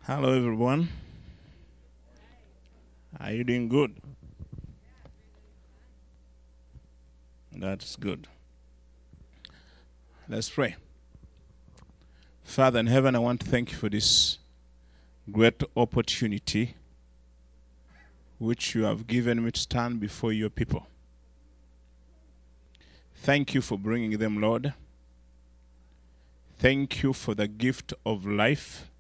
Hello, everyone. Are you doing good? That's good. Let's pray. Father in heaven, I want to thank you for this great opportunity which you have given me to stand before your people. Thank you for bringing them, Lord. Thank you for the gift of life.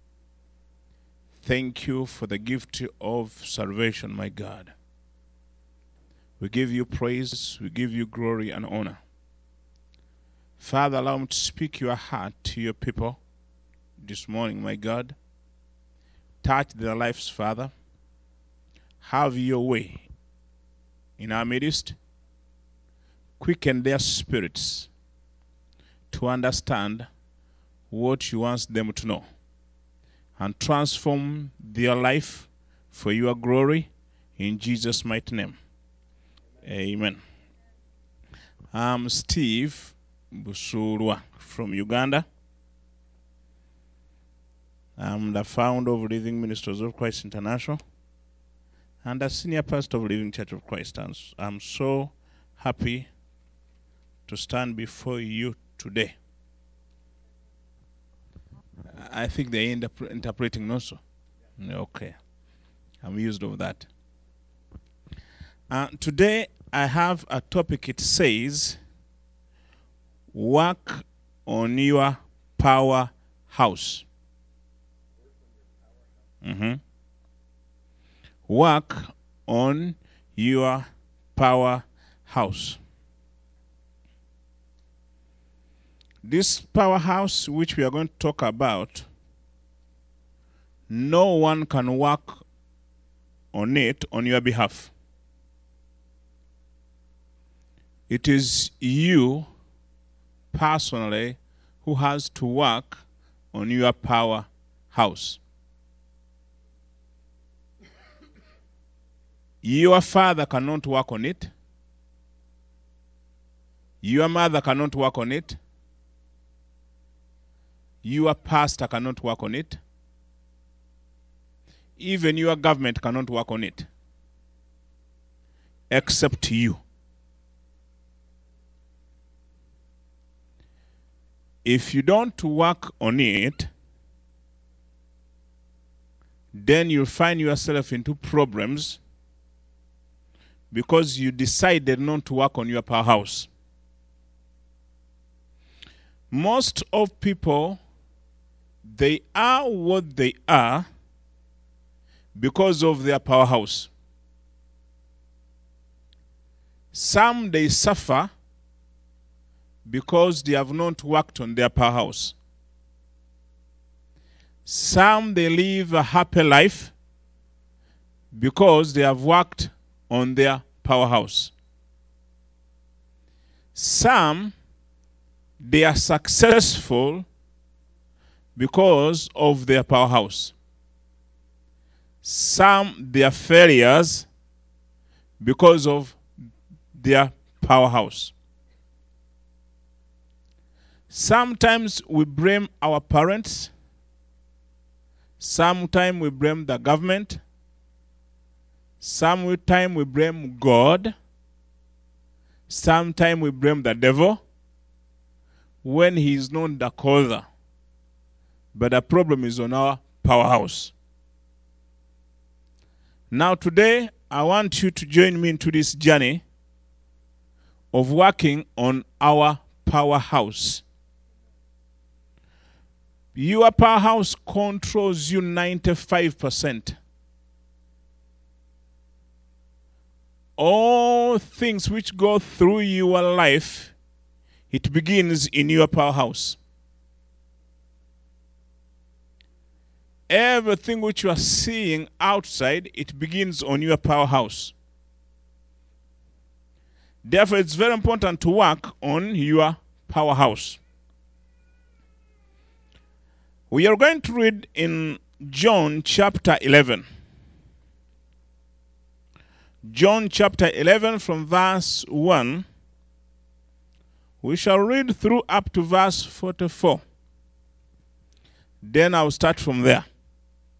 Thank you for the gift of salvation, my God. We give you praise, we give you glory and honor. Father, allow me to speak your heart to your people this morning, my God. Touch their lives, Father. Have your way in our midst. Quicken their spirits to understand what you want them to know. And transform their life for your glory in Jesus' mighty name. Amen. I'm Steve Busurwa from Uganda. I'm the founder of Living Ministers of Christ International and the senior pastor of Living Church of Christ. And I'm so happy to stand before you today. I think they're interpreting also. Okay. I'm used of that. Today I have a topic. It says, work on your powerhouse. Work on your powerhouse. This powerhouse which we are going to talk about, no one can work on it on your behalf. It is you personally who has to work on your powerhouse. Your father cannot work on it. Your mother cannot work on it. Your pastor cannot work on it. Even your government cannot work on it. Except you. If you don't work on it, then you'll find yourself into problems because you decided not to work on your powerhouse. Most of people, they are what they are because of their powerhouse. Some, they suffer because they have not worked on their powerhouse. Some, they live a happy life because they have worked on their powerhouse. Some, they are successful because of their powerhouse. Some, they are failures because of their powerhouse. Sometimes we blame our parents. Sometimes we blame the government. Sometimes we blame God. Sometimes we blame the devil when he is not the causer. But the problem is on our powerhouse. Now today, I want you to join me into this journey of working on our powerhouse. Your powerhouse controls you 95%. All things which go through your life, it begins in your powerhouse. Everything which you are seeing outside, it begins on your powerhouse. Therefore, it's very important to work on your powerhouse. We are going to read in John chapter 11. John chapter 11 from verse 1. We shall read through up to verse 44. Then I'll start from there.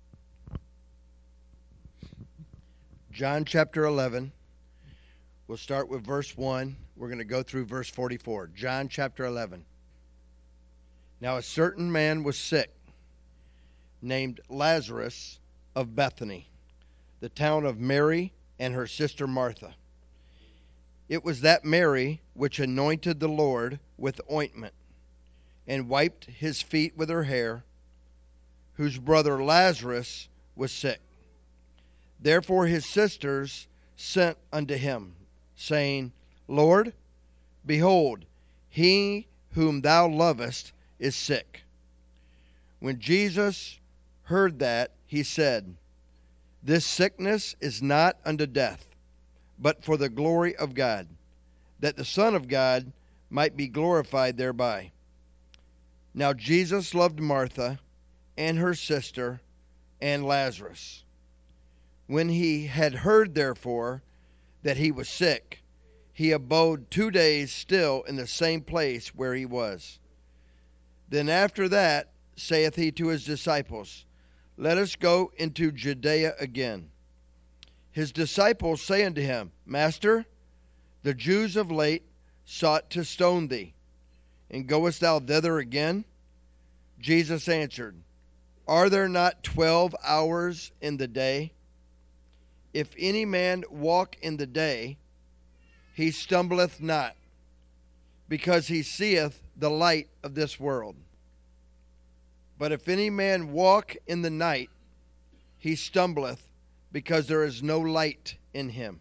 John chapter 11. We'll start with verse 1. We're going to go through verse 44. John chapter 11. Now a certain man was sick, named Lazarus of Bethany, the town of Mary and her sister Martha. It was that Mary which anointed the Lord with ointment, and wiped his feet with her hair, whose brother Lazarus was sick. Therefore his sisters sent unto him, saying, Lord, behold, he whom thou lovest is sick. When Jesus heard that, he said, This sickness is not unto death, but for the glory of God, that the Son of God might be glorified thereby. Now Jesus loved Martha and her sister and Lazarus. When he had heard, therefore, that he was sick, he abode 2 days still in the same place where he was. Then after that saith he to his disciples, Let us go into Judea again. His disciples say unto him, Master, the Jews of late sought to stone thee, and goest thou thither again? Jesus answered, Are there not 12 hours in the day? If any man walk in the day, he stumbleth not, because he seeth the light of this world. But if any man walk in the night, he stumbleth, because there is no light in him.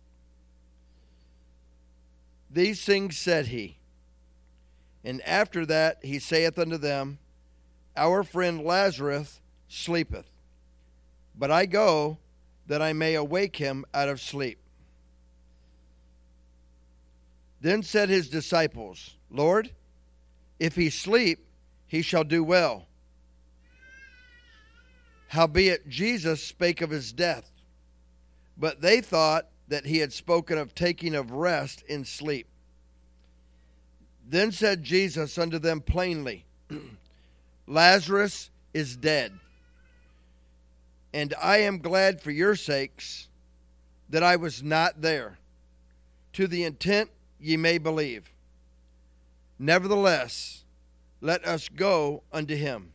These things said he. And after that he saith unto them, Our friend Lazarus sleepeth, but I go that I may awake him out of sleep. Then said his disciples, Lord, if he sleep, he shall do well. Howbeit Jesus spake of his death, but they thought that he had spoken of taking of rest in sleep. Then said Jesus unto them plainly, Lazarus is dead, and I am glad for your sakes that I was not there, to the intent ye may believe. Nevertheless, let us go unto him.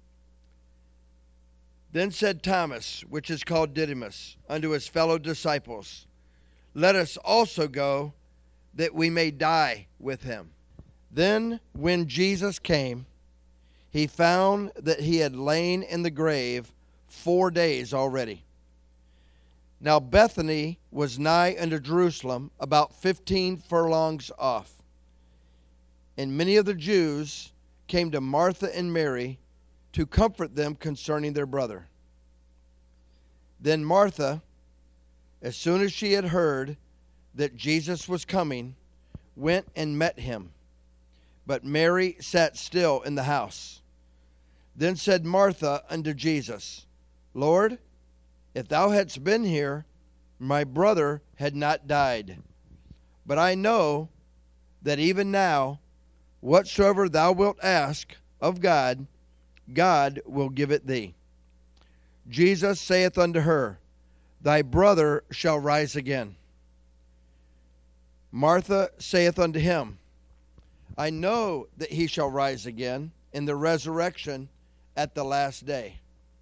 Then said Thomas, which is called Didymus, unto his fellow disciples, Let us also go, that we may die with him. Then when Jesus came, he found that he had lain in the grave 4 days already. Now Bethany was nigh unto Jerusalem, about 15 furlongs off. And many of the Jews came to Martha and Mary to comfort them concerning their brother. Then Martha, as soon as she had heard that Jesus was coming, went and met him. But Mary sat still in the house. Then said Martha unto Jesus, Lord, if thou hadst been here, my brother had not died. But I know that even now, whatsoever thou wilt ask of God, God will give it thee. Jesus saith unto her, Thy brother shall rise again. Martha saith unto him, I know that he shall rise again in the resurrection at the last day.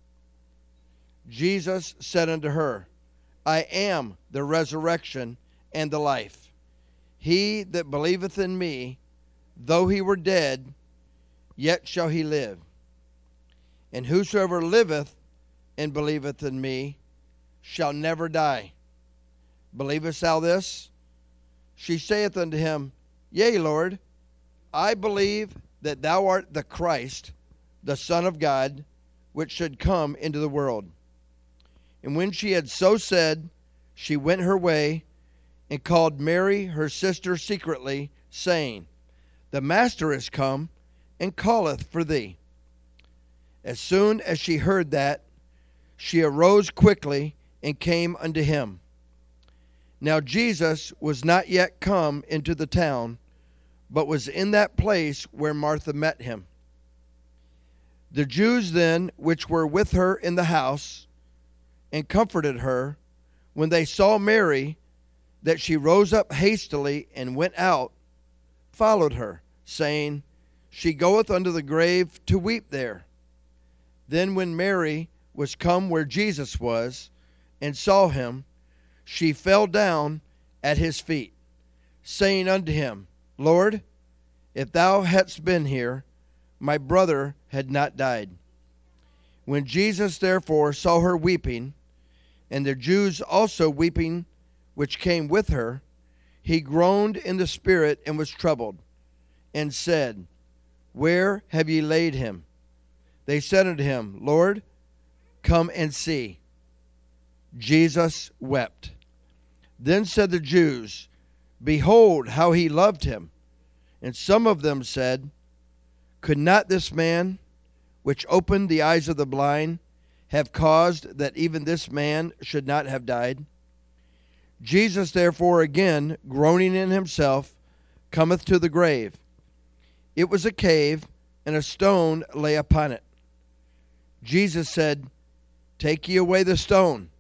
Jesus said unto her, I am the resurrection and the life. He that believeth in me, though he were dead, yet shall he live. And whosoever liveth and believeth in me shall never die. Believest thou this? She saith unto him, Yea, Lord, I believe that thou art the Christ, the Son of God, which should come into the world. And when she had so said, she went her way, and called Mary her sister secretly, saying, The Master is come, and calleth for thee. As soon as she heard that, she arose quickly, and came unto him. Now Jesus was not yet come into the town, but was in that place where Martha met him. The Jews then, which were with her in the house, and comforted her, when they saw Mary, that she rose up hastily and went out, followed her, saying, She goeth unto the grave to weep there. Then when Mary was come where Jesus was, and saw him, she fell down at his feet, saying unto him, Lord, if thou hadst been here, my brother had not died. When Jesus therefore saw her weeping, and the Jews also weeping which came with her, he groaned in the spirit and was troubled, and said, Where have ye laid him? They said unto him, Lord, come and see. Jesus wept. Then said the Jews, Behold how he loved him. And some of them said, Could not this man, which opened the eyes of the blind, have caused that even this man should not have died? Jesus therefore again, groaning in himself, cometh to the grave. It was a cave, and a stone lay upon it. Jesus said, Take ye away the stone.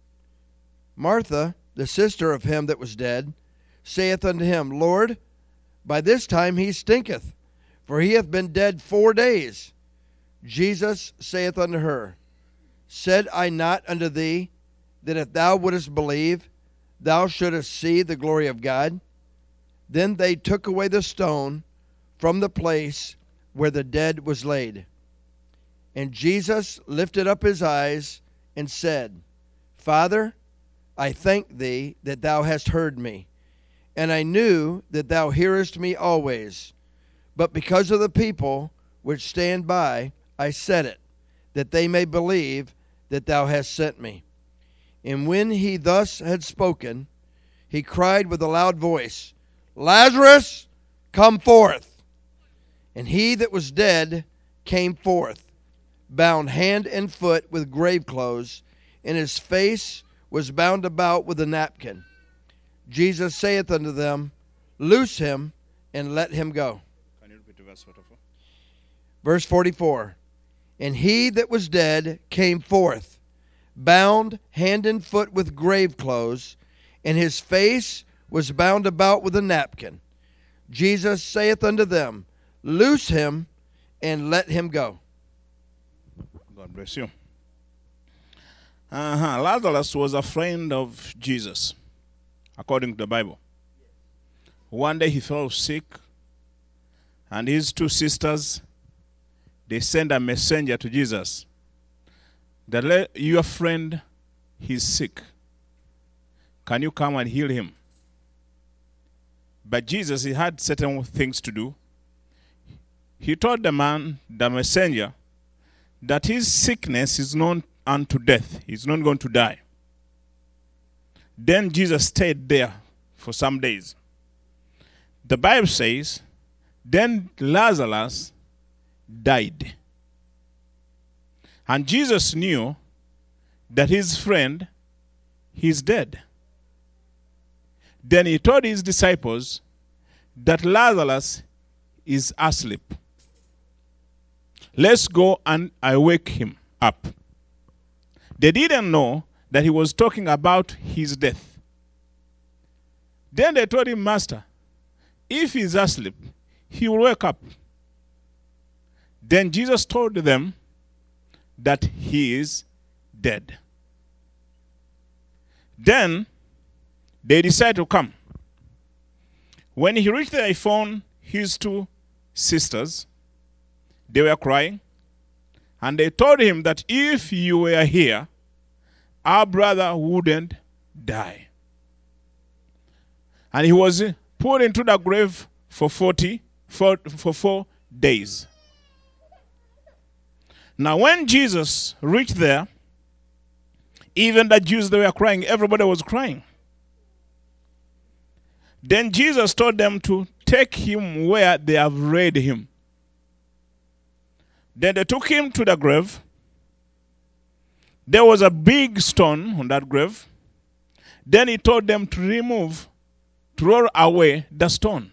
Martha, the sister of him that was dead, saith unto him, Lord, by this time he stinketh, for he hath been dead 4 days. Jesus saith unto her, Said I not unto thee, that if thou wouldest believe, thou shouldest see the glory of God? Then they took away the stone from the place where the dead was laid. And Jesus lifted up his eyes and said, Father, I thank thee that thou hast heard me, and I knew that thou hearest me always. But because of the people which stand by, I said it, that they may believe that thou hast sent me. And when he thus had spoken, he cried with a loud voice, Lazarus, come forth. And he that was dead came forth, bound hand and foot with grave clothes, and his face was bound about with a napkin. Jesus saith unto them, Loose him, and let him go. Can you repeat verse 44? Verse 44. And he that was dead came forth, bound hand and foot with grave clothes, and his face was bound about with a napkin. Jesus saith unto them, Loose him, and let him go. God bless you. Lazarus was a friend of Jesus, according to the Bible. One day he fell sick, and his 2 sisters, they sent a messenger to Jesus that your friend, he's sick. Can you come and heal him? But Jesus, he had certain things to do. He told the messenger, that his sickness is not unto death. He's not going to die. Then Jesus stayed there for some days. The Bible says, then Lazarus died. And Jesus knew that his friend, he's dead. Then he told his disciples that Lazarus is asleep. Let's go and awake him up. They didn't know that he was talking about his death. Then they told him, Master, if he's asleep, he will wake up. Then Jesus told them that he is dead. Then they decided to come. When he reached there, he found his 2 sisters. They were crying. And they told him that if you were here, our brother wouldn't die. And he was put into the grave for 4 days. Now when Jesus reached there, even the Jews, they were crying. Everybody was crying. Then Jesus told them to take him where they have laid him. Then they took him to the grave. There was a big stone on that grave. Then he told them to roll away the stone.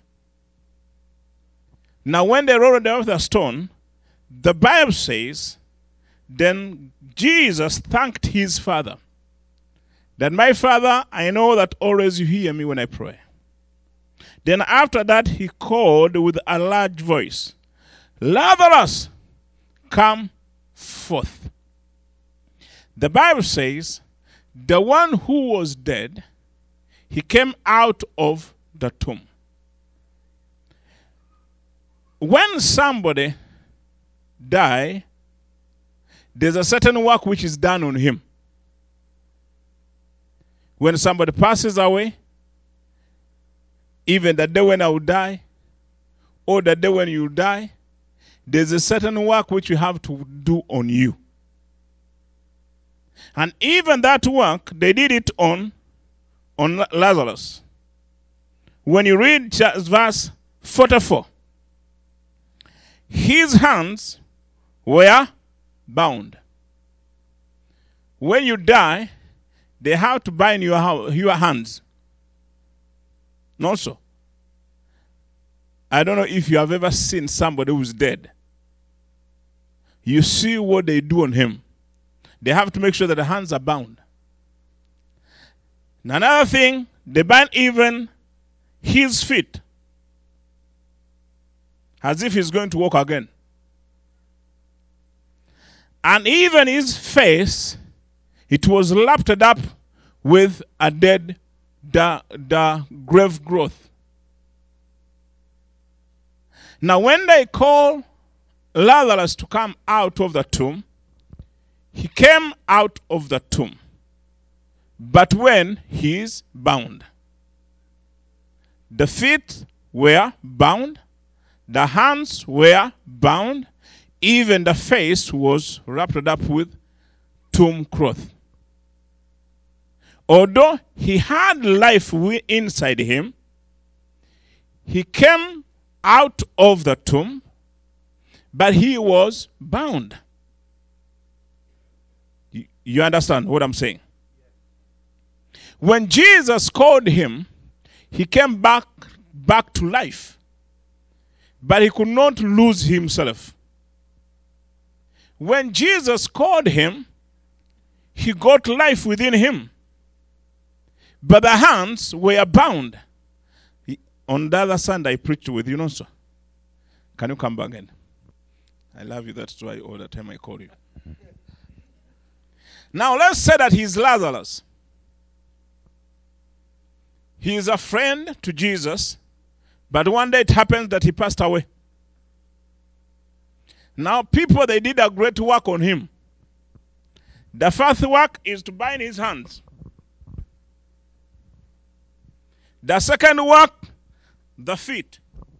Now when they rolled away the stone, the Bible says, then Jesus thanked his Father that my Father, I know that always you hear me when I pray. Then after that, he called with a large voice, Lazarus, come forth. The Bible says, the one who was dead, he came out of the tomb. When somebody dies, there's a certain work which is done on him. When somebody passes away, even the day when I will die, or the day when you die, there's a certain work which you have to do on you. And even that work, they did it on Lazarus. When you read verse 44, his hands were bound. When you die, they have to bind your hands. Not so. I don't know if you have ever seen somebody who's dead. You see what they do on him. They have to make sure that the hands are bound. And another thing, they bind even his feet as if he's going to walk again. And even his face, it was lapped up with a dead the grave growth. Now when they call Lazarus to come out of the tomb, he came out of the tomb. But when he is bound, the feet were bound, the hands were bound, even the face was wrapped up with tomb cloth. Although he had life inside him, he came out of the tomb, but he was bound. You understand what I'm saying? When Jesus called him, he came back to life. But he could not lose himself. When Jesus called him, he got life within him. But the hands were bound. On the other Sunday, I preached with you, sir. Can you come back again? I love you. That's why all the time I call you. Now let's say that he's Lazarus. He is a friend to Jesus, but one day it happens that he passed away. Now people, they did a great work on him. The first work is to bind his hands. The second work, the feet.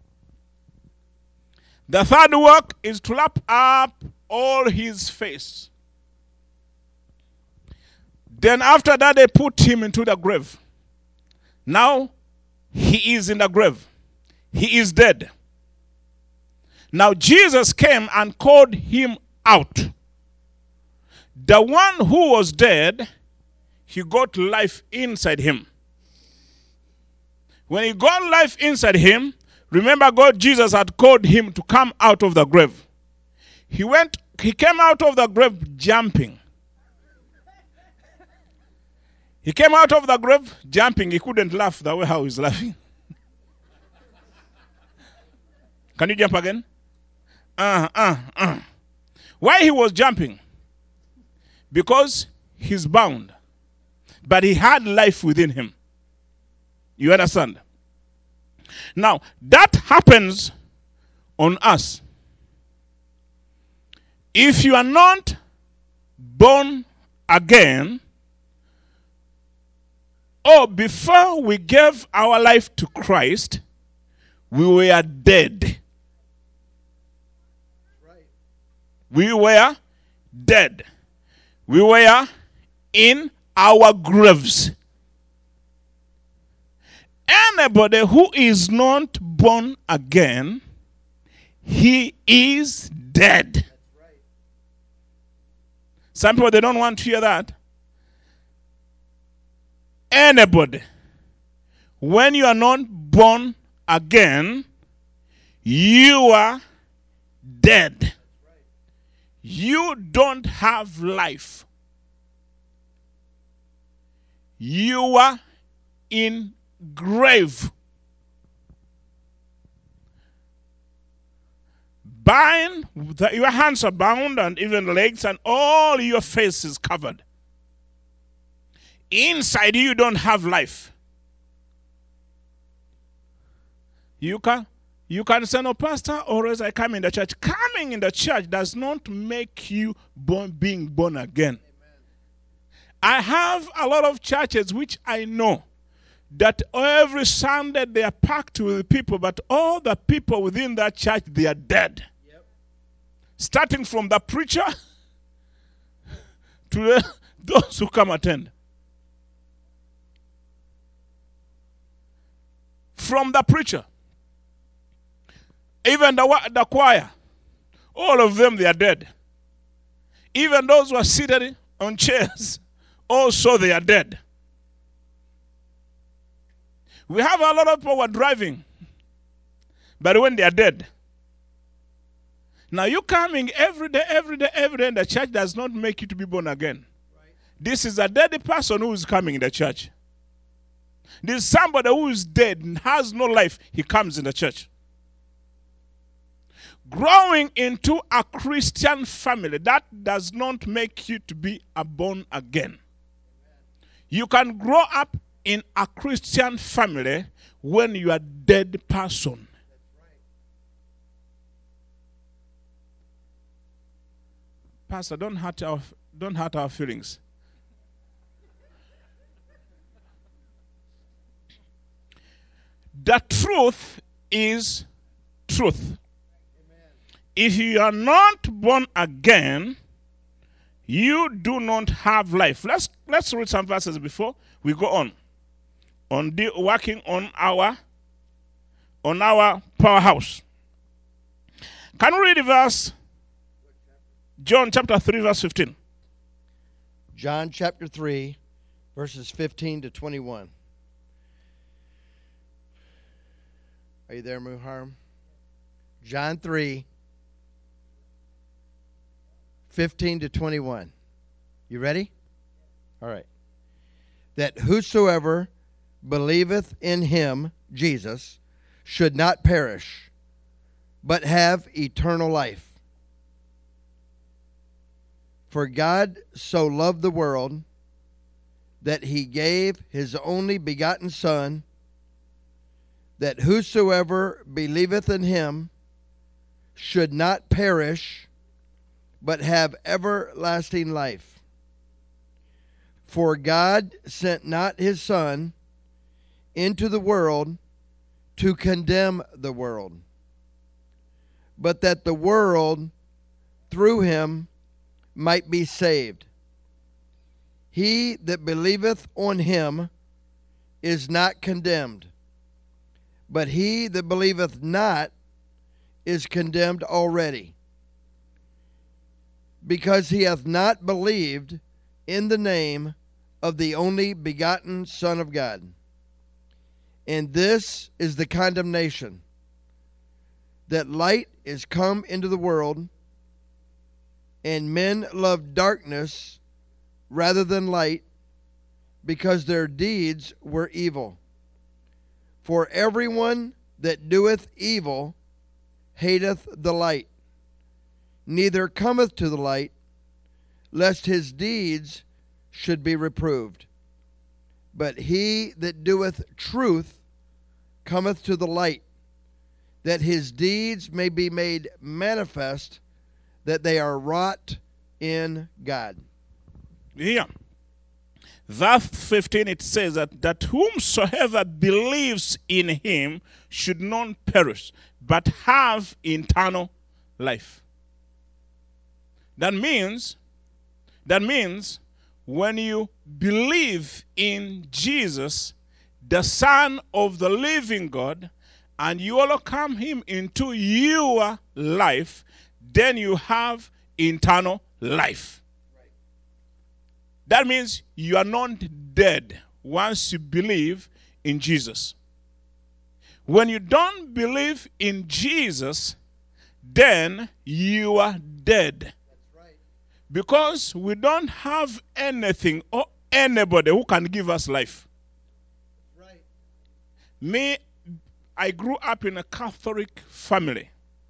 The third work is to wrap up all his face. Then after that, they put him into the grave. Now, he is in the grave. He is dead. Now, Jesus came and called him out. The one who was dead, he got life inside him. When he got life inside him, remember Jesus had called him to come out of the grave. He came out of the grave jumping. He came out of the grave jumping. He couldn't laugh the way how he's laughing. Can you jump again? Why he was jumping? Because he's bound. But he had life within him. You understand? Now, that happens on us. If you are not born again, or before we gave our life to Christ, we were dead. Right. We were dead. We were in our graves. Anybody who is not born again, he is dead. That's right. Some people, they don't want to hear that. Anybody, when you are not born again, you are dead. That's right. You don't have life. You are in grave. Bind, your hands are bound, and even legs, and all your face is covered. Inside you don't have life. You can say, no, Pastor, always I come in the church. Coming in the church does not make you being born again. I have a lot of churches which I know that every Sunday they are packed with people, but all the people within that church, they are dead. Yep. Starting from the preacher to those who come attend. From the preacher, even the choir, all of them, they are dead. Even those who are seated on chairs, also they are dead. We have a lot of people who are driving, but when they are dead. Now you coming every day, and the church does not make you to be born again. Right. This is a dead person who is coming in the church. This is somebody who is dead and has no life. He comes in the church. Growing into a Christian family, that does not make you to be a born again. You can grow up in a Christian family when you are a dead person. Pastor, don't hurt our feelings. The truth is truth. Amen. If you are not born again, you do not have life. Let's read some verses before we go on. Working on our powerhouse. Can we read the verse? John chapter 3, verse 15. John chapter 3, verses 15 to 21. Are you there, Muharram? John 3, 15 to 21. You ready? All right. That whosoever believeth in him, Jesus, should not perish, but have eternal life. For God so loved the world that he gave his only begotten Son, that whosoever believeth in him should not perish, but have everlasting life. For God sent not his Son into the world to condemn the world, but that the world through him might be saved. He that believeth on him is not condemned, but he that believeth not is condemned already, because he hath not believed in the name of the only begotten Son of God. And this is the condemnation, that light is come into the world, and men love darkness rather than light, because their deeds were evil. For everyone that doeth evil hateth the light, neither cometh to the light, lest his deeds should be reproved. But he that doeth truth cometh to the light, that his deeds may be made manifest, that they are wrought in God. Here, verse 15, it says that whomsoever believes in him should not perish, but have eternal life. That means when you believe in Jesus, the Son of the living God, and you welcome him into your life, then you have eternal life. That means you are not dead once you believe in Jesus. When you don't believe in Jesus, then you are dead. That's right. Because we don't have anything, or anybody who can give us life. Right. Me, I grew up in a Catholic family.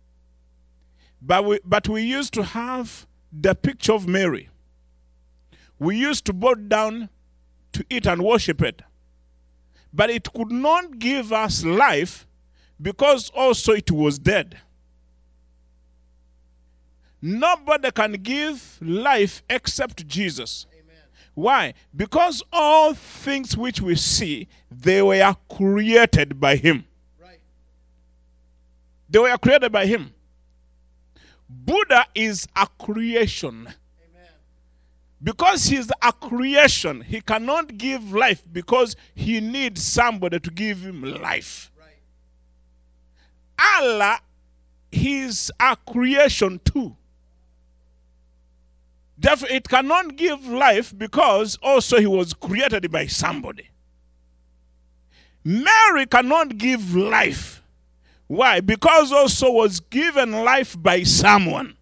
But we used to have the picture of Mary. We used to bow down to it and worship it. But it could not give us life because also it was dead. Nobody can give life except Jesus. Amen. Why? Because all things which we see, they were created by him. Right. They were created by him. Buddha is a creation. Amen. Because he's a creation, he cannot give life because he needs somebody to give him life. Right. Allah, he's a creation too. Therefore, it cannot give life because also he was created by somebody. Mary cannot give life. Why? Because also was given life by someone.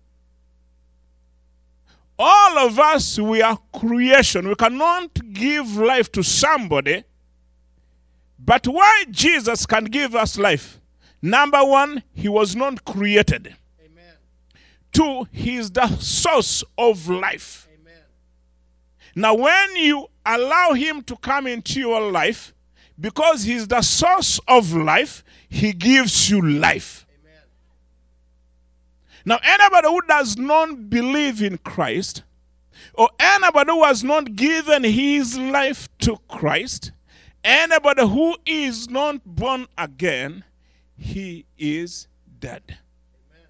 All of us, we are creation. We cannot give life to somebody. But why Jesus can give us life? Number one, he was not created. Amen. Two, he is the source of life. Amen. Now, when you allow him to come into your life, because he's the source of life, he gives you life. Amen. Now, anybody who does not believe in Christ, or anybody who has not given his life to Christ, anybody who is not born again, he is dead. Amen.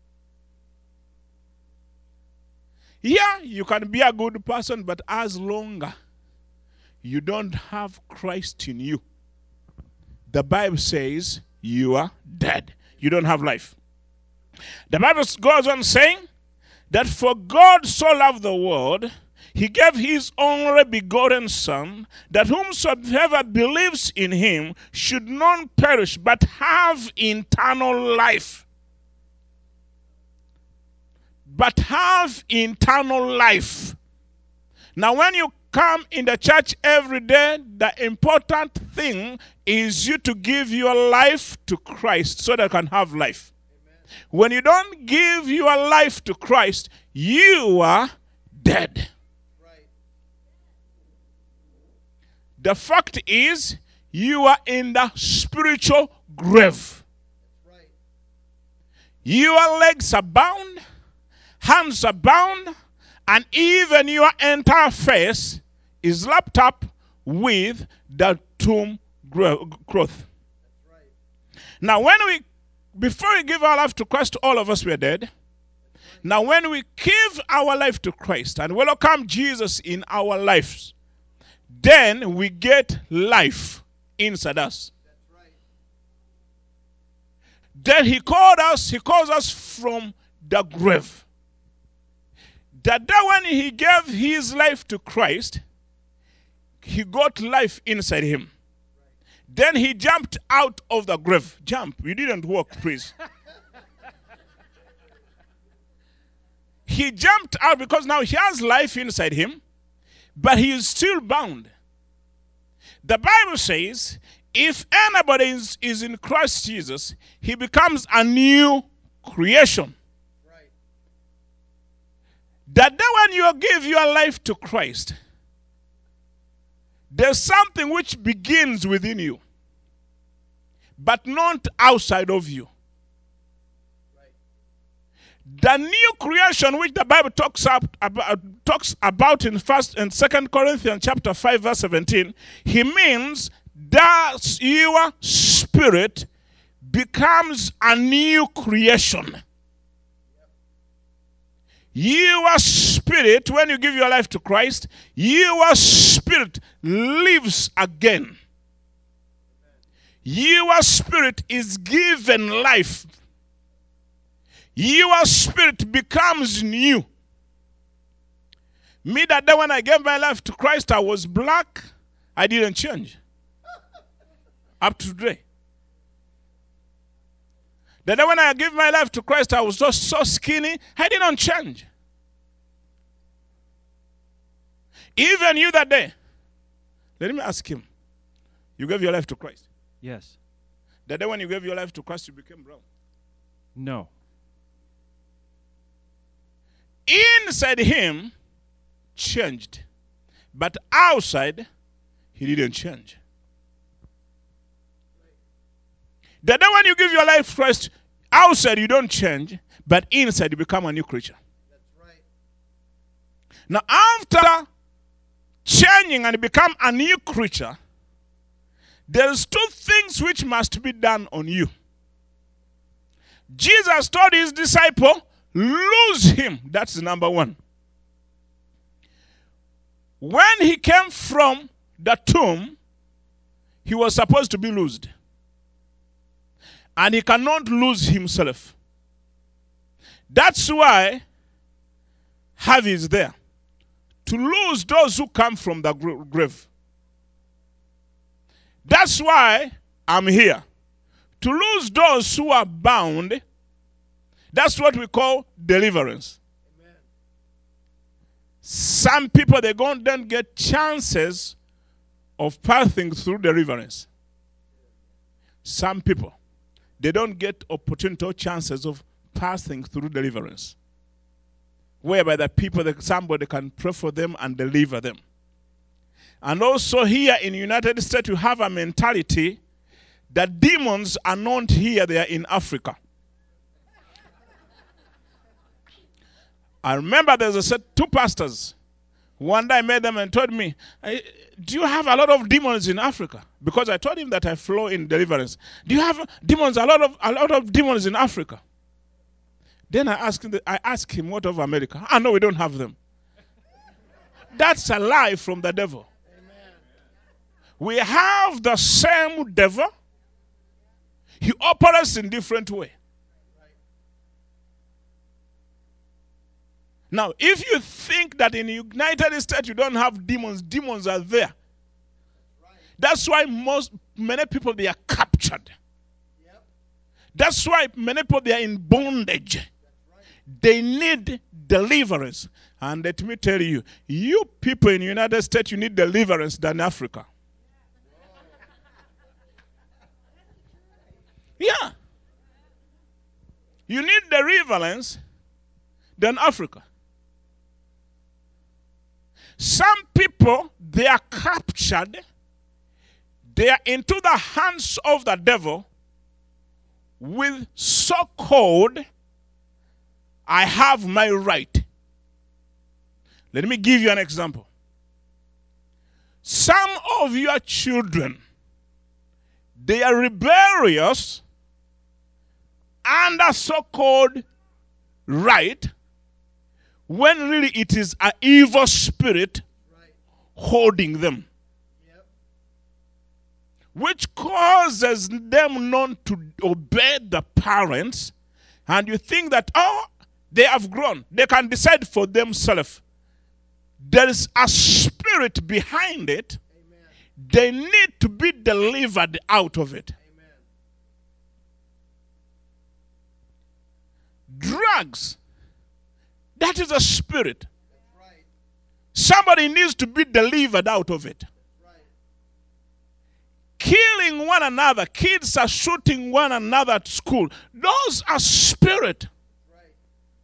Yeah, you can be a good person, but as long as you don't have Christ in you, the Bible says you are dead. You don't have life. The Bible goes on saying that for God so loved the world, he gave his only begotten Son, that whomsoever believes in him should not perish, but have eternal life. But have eternal life. Now, when you come in the church every day, the important thing is you to give your life to Christ so that you can have life. Amen. When you don't give your life to Christ, you are dead. Right. The fact is, you are in the spiritual grave. That's right. Your legs are bound, hands are bound, and even your entire face is lapped up with the tomb growth. That's right. Now, before we give our life to Christ, all of us were dead. Now, when we give our life to Christ and welcome Jesus in our lives, then we get life inside us. That's right. Then he calls us from the grave. That day when he gave his life to Christ, he got life inside him. Then he jumped out of the grave. Jump. You didn't walk, please. He jumped out because now he has life inside him, but he is still bound. The Bible says, if anybody is in Christ Jesus, he becomes a new creation. Right. That day when you give your life to Christ, there's something which begins within you, but not outside of you. Right. The new creation which the Bible talks about in 1st and 2nd Corinthians chapter 5 verse 17, he means that your spirit becomes a new creation. Your spirit, when you give your life to Christ, your spirit lives again. Your spirit is given life. Your spirit becomes new. Me, that day when I gave my life to Christ, I was black. I didn't change. Up to today. The day when I gave my life to Christ, I was just so skinny. I didn't change. Even you that day, Let me ask him. You gave your life to Christ. Yes. The day when you gave your life to Christ, you became brown. No. Inside him changed, but outside he didn't change. The day when you give your life to Christ, outside you don't change, but inside you become a new creature. That's right. Now, after changing and become a new creature, there's two things which must be done on you. Jesus told his disciple, lose him. That's number one. When he came from the tomb, he was supposed to be loosed. And he cannot lose himself. That's why Harvey is there. To lose those who come from the grave. That's why I'm here. To lose those who are bound. That's what we call deliverance. Amen. Some people, they don't get chances of passing through deliverance. Some people, they don't get opportunity or chances of passing through deliverance. Whereby the people, somebody can pray for them and deliver them. And also here in the United States, you have a mentality that demons are not here, they are in Africa. I remember there's two pastors. One day I met them and told me, do you have a lot of demons in Africa? Because I told him that I flow in deliverance. Do you have demons, a lot of demons in Africa? Then I asked him, what of America? No, we don't have them. That's a lie from the devil. Amen. We have the same devil. He operates in different way. Now, if you think that in the United States you don't have demons, demons are there. That's why many people, they are captured. Yep. That's why many people, they are in bondage. They need deliverance. And let me tell you, you people in the United States, you need deliverance than Africa. Yeah. You need deliverance than Africa. Some people, they are captured. They are into the hands of the devil with so-called, I have my right. Let me give you an example. Some of your children, they are rebellious under so-called right, when really it is an evil spirit holding them. Yep. Which causes them not to obey the parents. And you think that, they have grown. They can decide for themselves. There is a spirit behind it. Amen. They need to be delivered out of it. Amen. Drugs. That is a spirit. That's right. Somebody needs to be delivered out of it. That's right. Killing one another. Kids are shooting one another at school. Those are spirit. Right.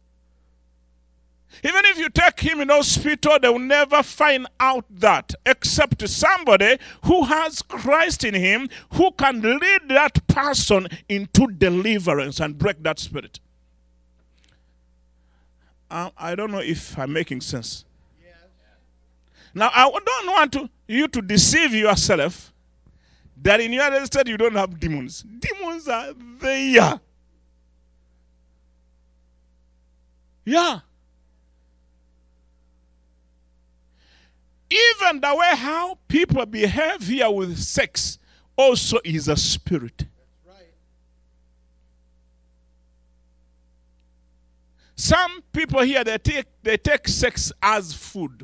Even if you take him in hospital, they will never find out that, except somebody who has Christ in him, who can lead that person into deliverance and break that spirit. I don't know if I'm making sense. Yes. Now, I don't want you to deceive yourself that in the United States you don't have demons. Demons are there. Yeah. Even the way how people behave here with sex also is a spirit. That's right. Some people here, they take sex as food.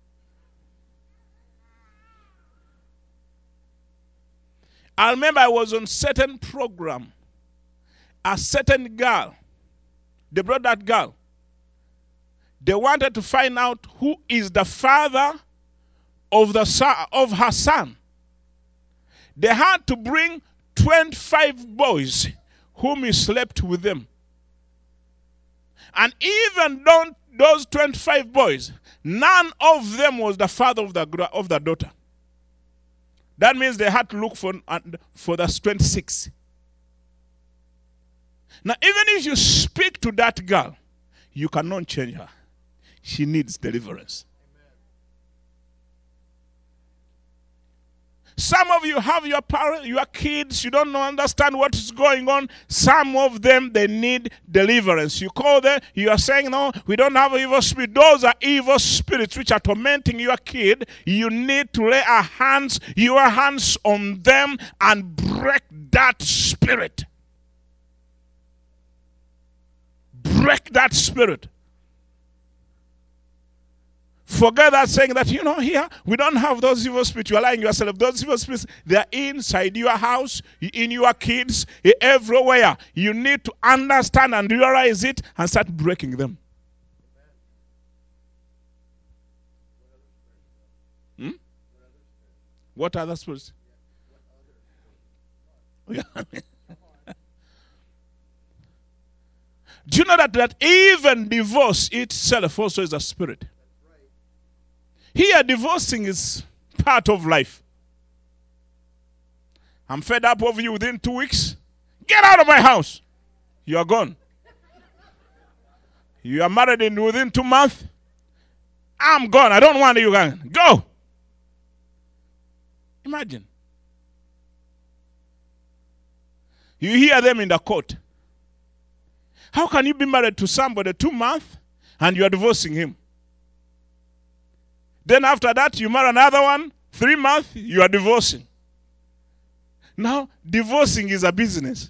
I remember I was on certain program. A certain girl, they brought that girl. They wanted to find out who is the father of her son, they had to bring 25 boys whom he slept with them. And even those 25 boys, none of them was the father of the daughter. That means they had to look for the 26. Now, even if you speak to that girl, you cannot change her. She needs deliverance. Some of you have your parents, your kids, you don't understand what is going on. Some of them, they need deliverance. You call them, you are saying, no, we don't have evil spirit. Those are evil spirits which are tormenting your kid. You need to lay your hands on them and break that spirit. Break that spirit. Forget that saying that, here, we don't have those evil spirits. You are lying yourself. Those evil spirits, they are inside your house, in your kids, everywhere. You need to understand and realize it and start breaking them. What other spirits? Do you know that even divorce itself also is a spirit? Here, divorcing is part of life. I'm fed up of you within 2 weeks. Get out of my house. You are gone. You are married within 2 months. I'm gone. I don't want you. Go. Imagine. You hear them in the court. How can you be married to somebody 2 months and you are divorcing him? Then after that, you marry another one, 3 months, you are divorcing. Now, divorcing is a business.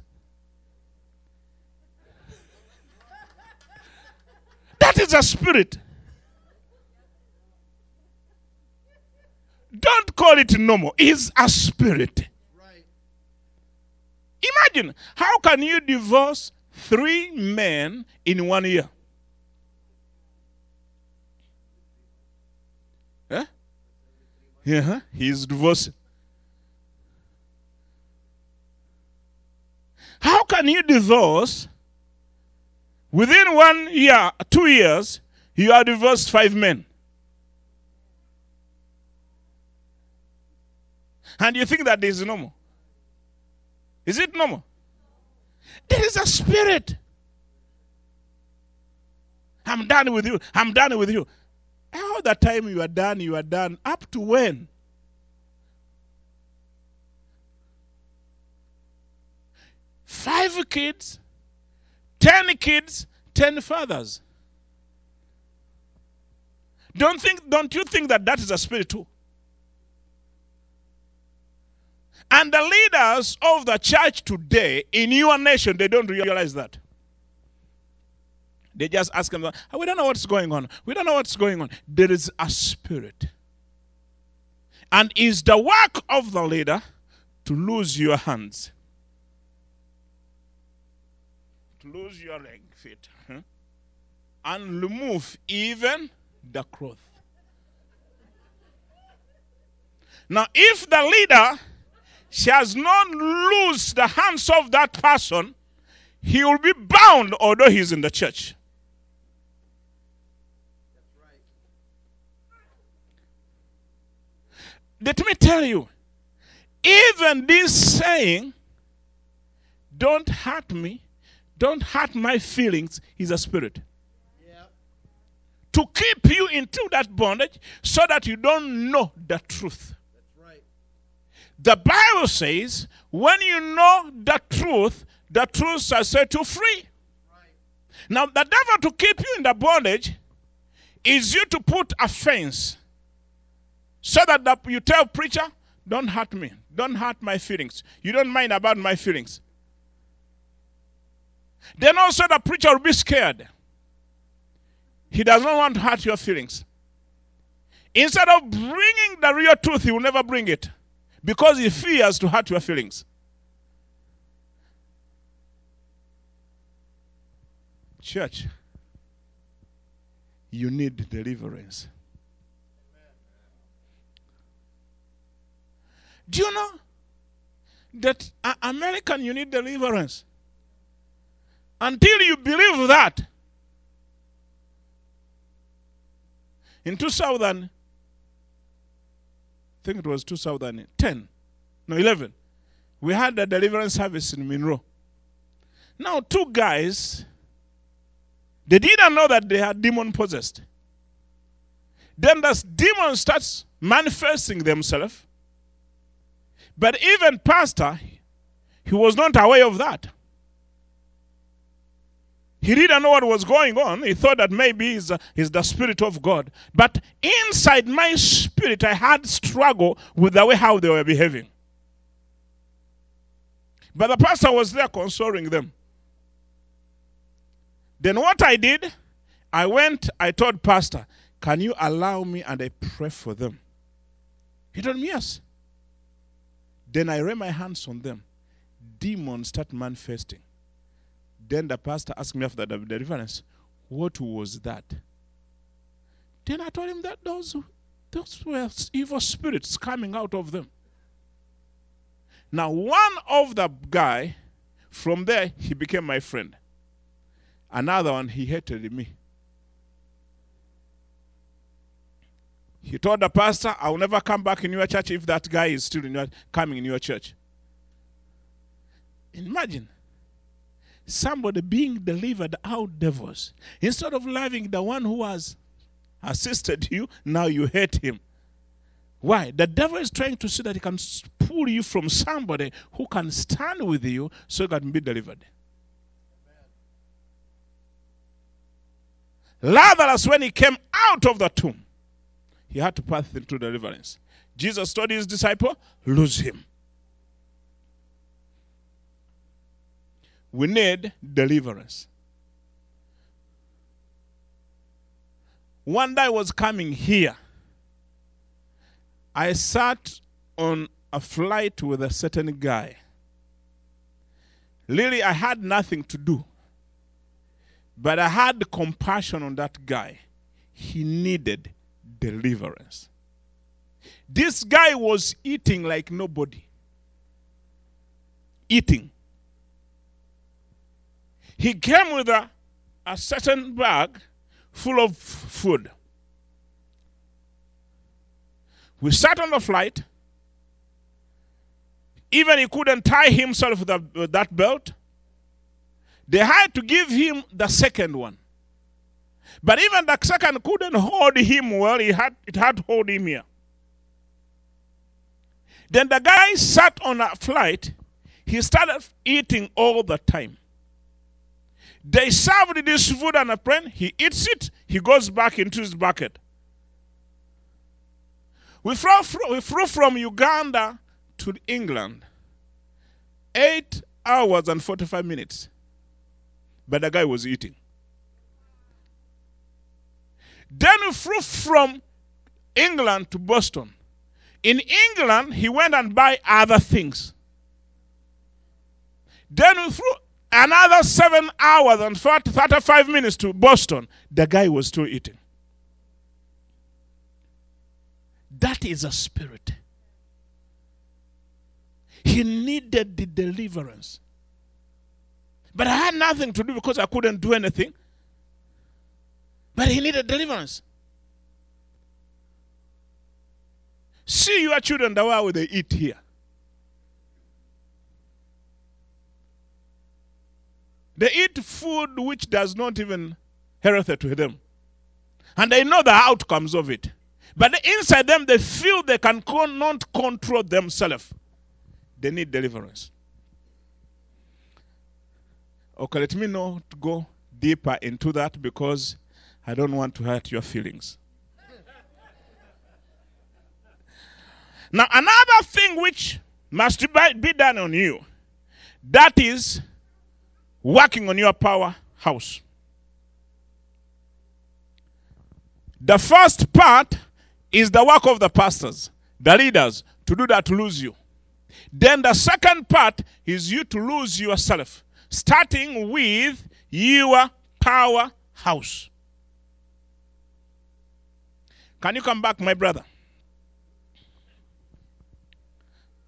That is a spirit. Don't call it normal. It's a spirit. Right. Imagine, how can you divorce 3 men in 1 year? Eh? Yeah, he's divorcing. How can you divorce within 1 year, 2 years, you are divorced 5 men? And you think that this is normal? Is it normal? There is a spirit. I'm done with you. I'm done with you. All the time you are done, you are done. Up to when? Five kids, 10 kids, 10 fathers. Don't you think that is a spirit too? And the leaders of the church today in your nation, they don't realize that. They just ask them, we don't know what's going on. We don't know what's going on. There is a spirit. And it's the work of the leader to lose your hands. To lose your feet. And remove even the cloth. Now, if the leader shall not lose the hands of that person, he will be bound although he is in the church. Let me tell you, even this saying, don't hurt me, don't hurt my feelings, is a spirit. Yep. To keep you into that bondage so that you don't know the truth. That's right. The Bible says, when you know the truth shall set you free. Right. Now, the devil to keep you in the bondage is you to put a fence so that you tell preacher, don't hurt me. Don't hurt my feelings. You don't mind about my feelings. Then also the preacher will be scared. He does not want to hurt your feelings. Instead of bringing the real truth, he will never bring it. Because he fears to hurt your feelings. Church, you need deliverance. Do you know that American, you need deliverance? Until you believe that, in 2000, I think it was 2010, no, 11, we had a deliverance service in Monroe. Now, two guys, they didn't know that they had demon possessed. Then this demon starts manifesting themselves. But even pastor, he was not aware of that. He didn't know what was going on. He thought that maybe he's the Spirit of God. But inside my spirit, I had struggle with the way how they were behaving. But the pastor was there consoling them. Then what I did, I told pastor, can you allow me and I pray for them? He told me yes. Then I lay my hands on them. Demons start manifesting. Then the pastor asked me after the deliverance, what was that? Then I told him that those were evil spirits coming out of them. Now one of the guy, from there, he became my friend. Another one, he hated me. He told the pastor, I will never come back in your church if that guy is still coming in your church. Imagine somebody being delivered out devils. Instead of loving the one who has assisted you, now you hate him. Why? The devil is trying to see that he can pull you from somebody who can stand with you so you can be delivered. Lazarus, when he came out of the tomb, he had to pass through deliverance. Jesus told his disciple, lose him. We need deliverance. One day I was coming here. I sat on a flight with a certain guy. Really, I had nothing to do. But I had compassion on that guy. He needed deliverance. This guy was eating like nobody. Eating. He came with a certain bag full of food. We sat on the flight. Even he couldn't tie himself with that belt. They had to give him the second one. But even the second couldn't hold him well. It had to hold him here. Then the guy sat on a flight. He started eating all the time. They served this food on a plane. He eats it. He goes back into his bucket. We flew from Uganda to England. 8 hours and 45 minutes. But the guy was eating. Then we flew from England to Boston. In England, he went and buy other things. Then we flew another 7 hours and 35 minutes to Boston. The guy was still eating. That is a spirit. He needed the deliverance. But I had nothing to do because I couldn't do anything. But he needed deliverance. See your children the way they eat here. They eat food which does not even healthy to them. And they know the outcomes of it. But inside them, they feel they can not control themselves. They need deliverance. Okay, let me not go deeper into that because I don't want to hurt your feelings. Now, another thing which must be done on you, that is working on your powerhouse. The first part is the work of the pastors, the leaders, to do that, to lose you. Then the second part is you to lose yourself, starting with your powerhouse. Can you come back, my brother?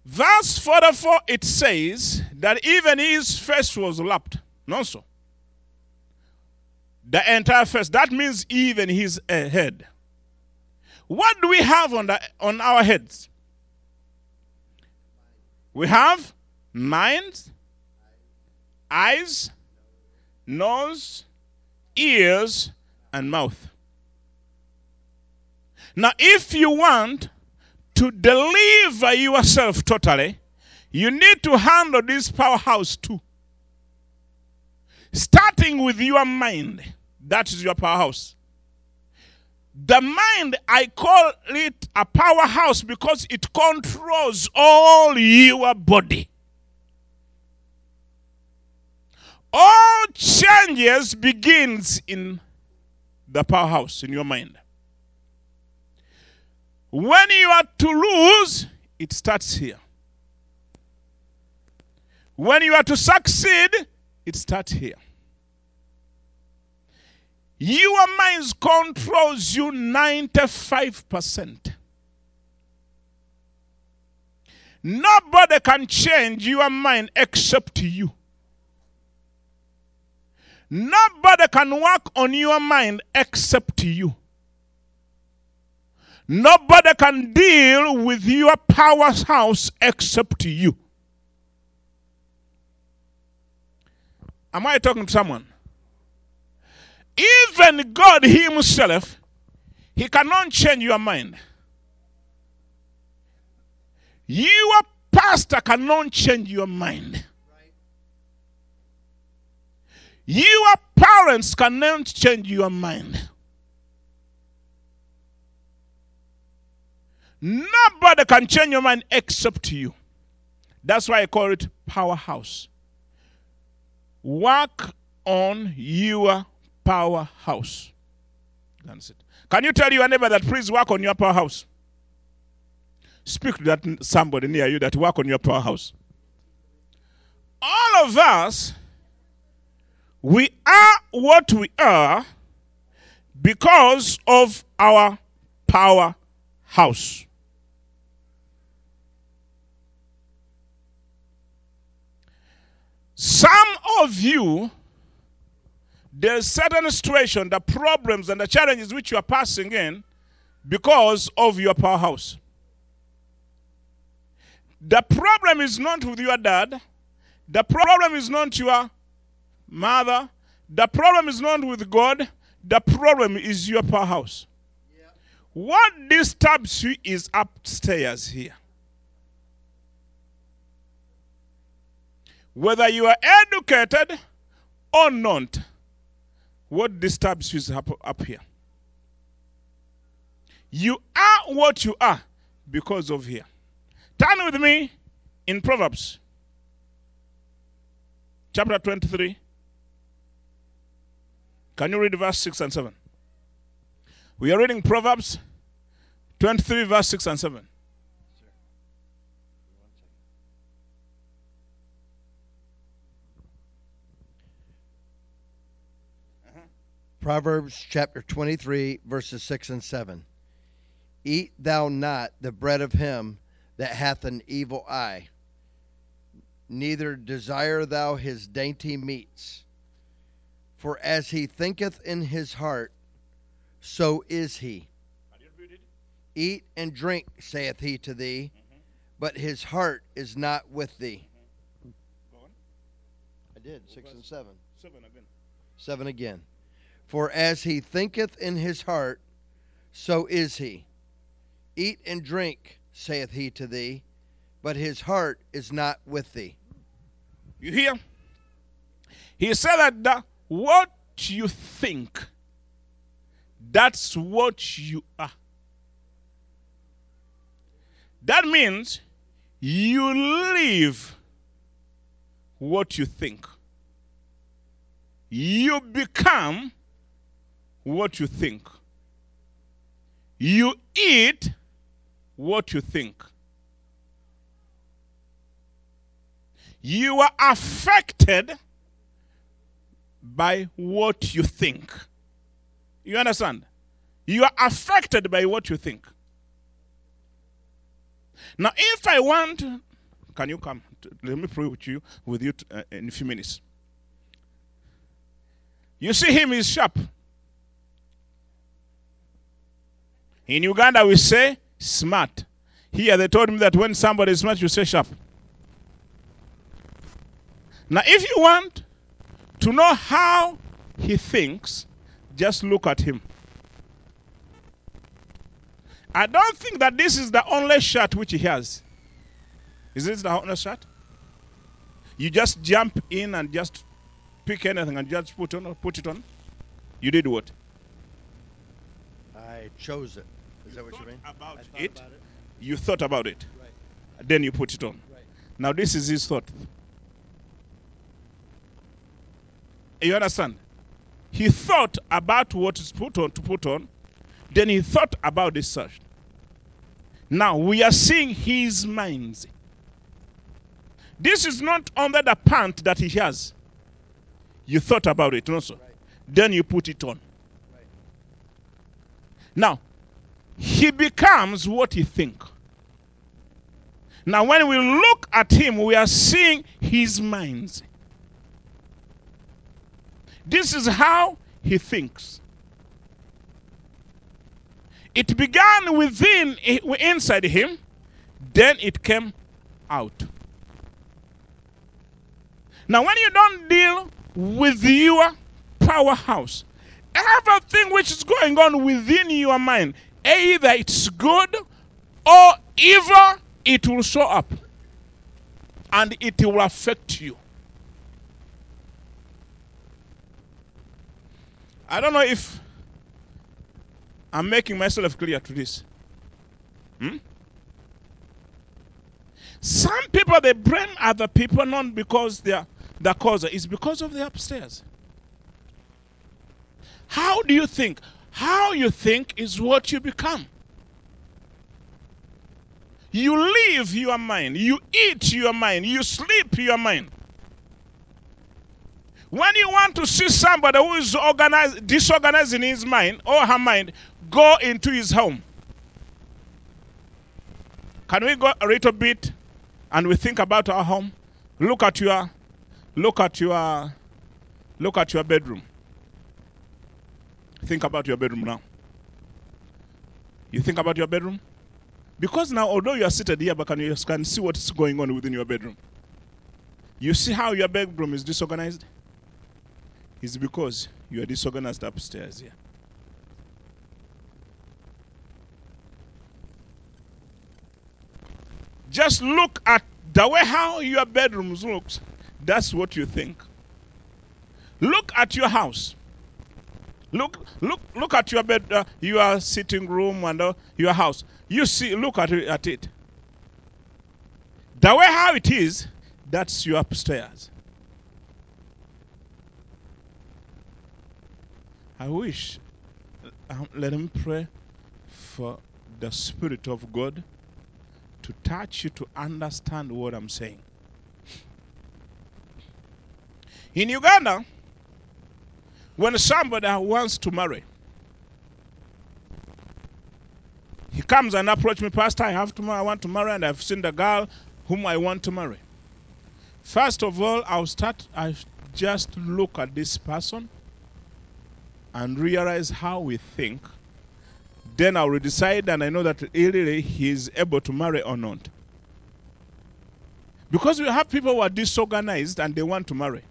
Verse 44, it says that even his face was lapped. No, so. The entire face. That means even his head. What do we have on our heads? We have minds, eyes, nose, ears, and mouth. Now, if you want to deliver yourself totally, you need to handle this powerhouse too. Starting with your mind. That is your powerhouse. The mind, I call it a powerhouse because it controls all your body. All changes begins in the powerhouse, in your mind. When you are to lose, it starts here. When you are to succeed, it starts here. Your mind controls you 95%. Nobody can change your mind except you. Nobody can work on your mind except you. Nobody can deal with your powerhouse except you. Am I talking to someone? Even God himself, he cannot change your mind. Your pastor cannot change your mind. Your parents cannot change your mind. Nobody can change your mind except you. That's why I call it powerhouse. Work on your powerhouse. That's it. Can you tell your neighbor that please work on your powerhouse? Speak to that somebody near you that work on your powerhouse. All of us, we are what we are because of our powerhouse. Some of you, there's certain situation, the problems and the challenges which you are passing in because of your powerhouse. The problem is not with your dad. The problem is not your mother. The problem is not with God. The problem is your powerhouse. Yep. What disturbs you is upstairs here. Whether you are educated or not, what disturbs you is up here. You are what you are because of here. Turn with me in Proverbs chapter 23. Can you read verse 6 and 7? We are reading Proverbs 23 verse 6 and 7. Proverbs chapter 23, verses 6 and 7. Eat thou not the bread of him that hath an evil eye, neither desire thou his dainty meats. For as he thinketh in his heart, so is he. Eat and drink, saith he to thee, but his heart is not with thee. I did, 6 and 7. 7 again. 7 again. For as he thinketh in his heart, so is he. Eat and drink, saith he to thee, but his heart is not with thee. You hear? He said that what you think, that's what you are. That means you live what you think. You become what you think. You eat what you think. You are affected by what you think. You understand? You are affected by what you think. Now, if I want Can you come? Let me pray with you in a few minutes. You see him is sharp. In Uganda, we say smart. Here, they told me that when somebody is smart, you say sharp. Now, if you want to know how he thinks, just look at him. I don't think that this is the only shirt which he has. Is this the only shirt? You just jump in and just pick anything and just put it on. You did what? I chose it. Is that what you mean? About I thought it. about it. You thought about it. Right. Then you put it on. Right. Now this is his thought. You understand? He thought about what is to put on. Then he thought about this shirt. Now we are seeing his minds. This is not under the pant that he has. You thought about it also. Right. Then you put it on. Right. Now, he becomes what he thinks. Now, when we look at him, we are seeing his minds. This is how he thinks. It began inside him, then it came out. Now, when you don't deal with your powerhouse, everything which is going on within your mind, either it's good or evil, it will show up and it will affect you. I don't know if I'm making myself clear to this. Some people, they blame other people not because they're the cause. It's because of the upstairs. How do you think? How you think is what you become. You live your mind. You eat your mind. You sleep your mind. When you want to see somebody who is disorganized in his mind or her mind, go into his home. Can we go a little bit and we think about our home? Look at your bedroom. Think about your bedroom now. You think about your bedroom? Because now, although you are seated here, but you can see what is going on within your bedroom. You see how your bedroom is disorganized? It's because you are disorganized upstairs here. Just look at the way how your bedroom looks. That's what you think. Look at your house. Look at your bed, your sitting room, and your house. You see, look at it. The way how it is, that's your upstairs. I wish, let him pray for the Spirit of God to touch you to understand what I'm saying. In Uganda, when somebody wants to marry, he comes and approaches me, Pastor, I want to marry, and I've seen the girl whom I want to marry. First of all, I just look at this person and realize how we think. Then I will decide, and I know that really he is able to marry or not. Because we have people who are disorganized and they want to marry.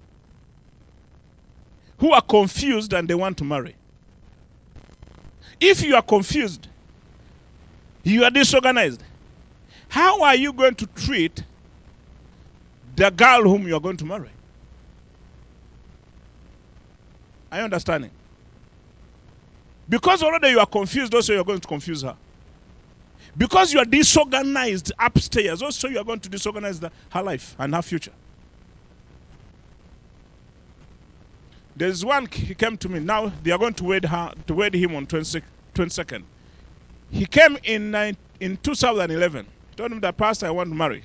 Who are confused and they want to marry. If you are confused, you are disorganized, how are you going to treat the girl whom you are going to marry? Are you understanding? Because already you are confused, also you are going to confuse her. Because you are disorganized upstairs, also you are going to disorganize her life and her future. There's one, he came to me. Now they are going to wed him on 22nd. He came in 2011. Told him that, Pastor, I want to marry.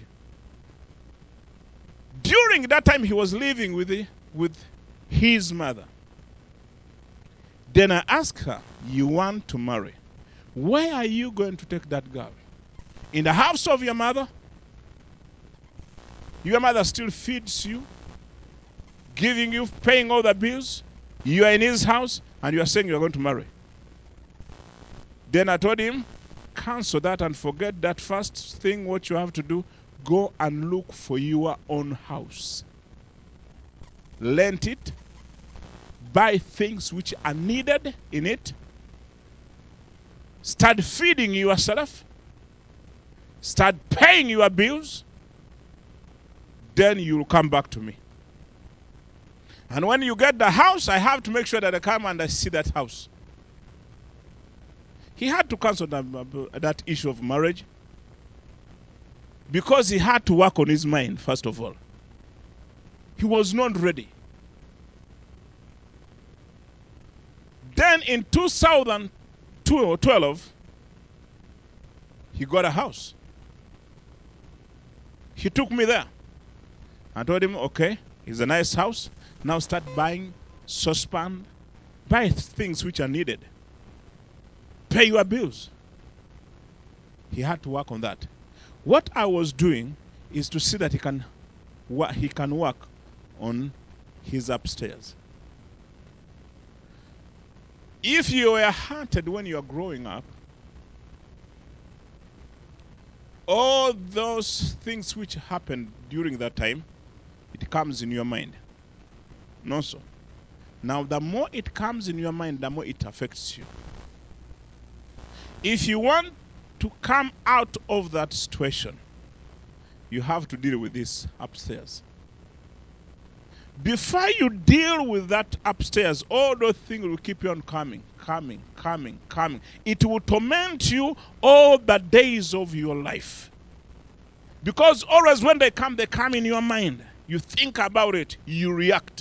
During that time, he was living with his mother. Then I asked her, you want to marry? Where are you going to take that girl? In the house of your mother? Your mother still feeds you, giving you, paying all the bills. You are in his house and you are saying you are going to marry. Then I told him, cancel that and forget that first thing. What you have to do, go and look for your own house. Rent it, buy things which are needed in it, start feeding yourself, start paying your bills, then you'll come back to me. And when you get the house, I have to make sure that I come and I see that house. He had to cancel that issue of marriage because he had to work on his mind, first of all. He was not ready. Then in 2012, he got a house. He took me there. I told him, okay, it's a nice house. Now start buying saucepan, buy things which are needed. Pay your bills. He had to work on that. What I was doing is to see that he can work on his upstairs. If you were hunted when you are growing up, all those things which happened during that time, it comes in your mind. No, so. Now, the more it comes in your mind, the more it affects you. If you want to come out of that situation, you have to deal with this upstairs. Before you deal with that upstairs, all those things will keep you on coming. It will torment you all the days of your life. Because always when they come in your mind. You think about it, you react.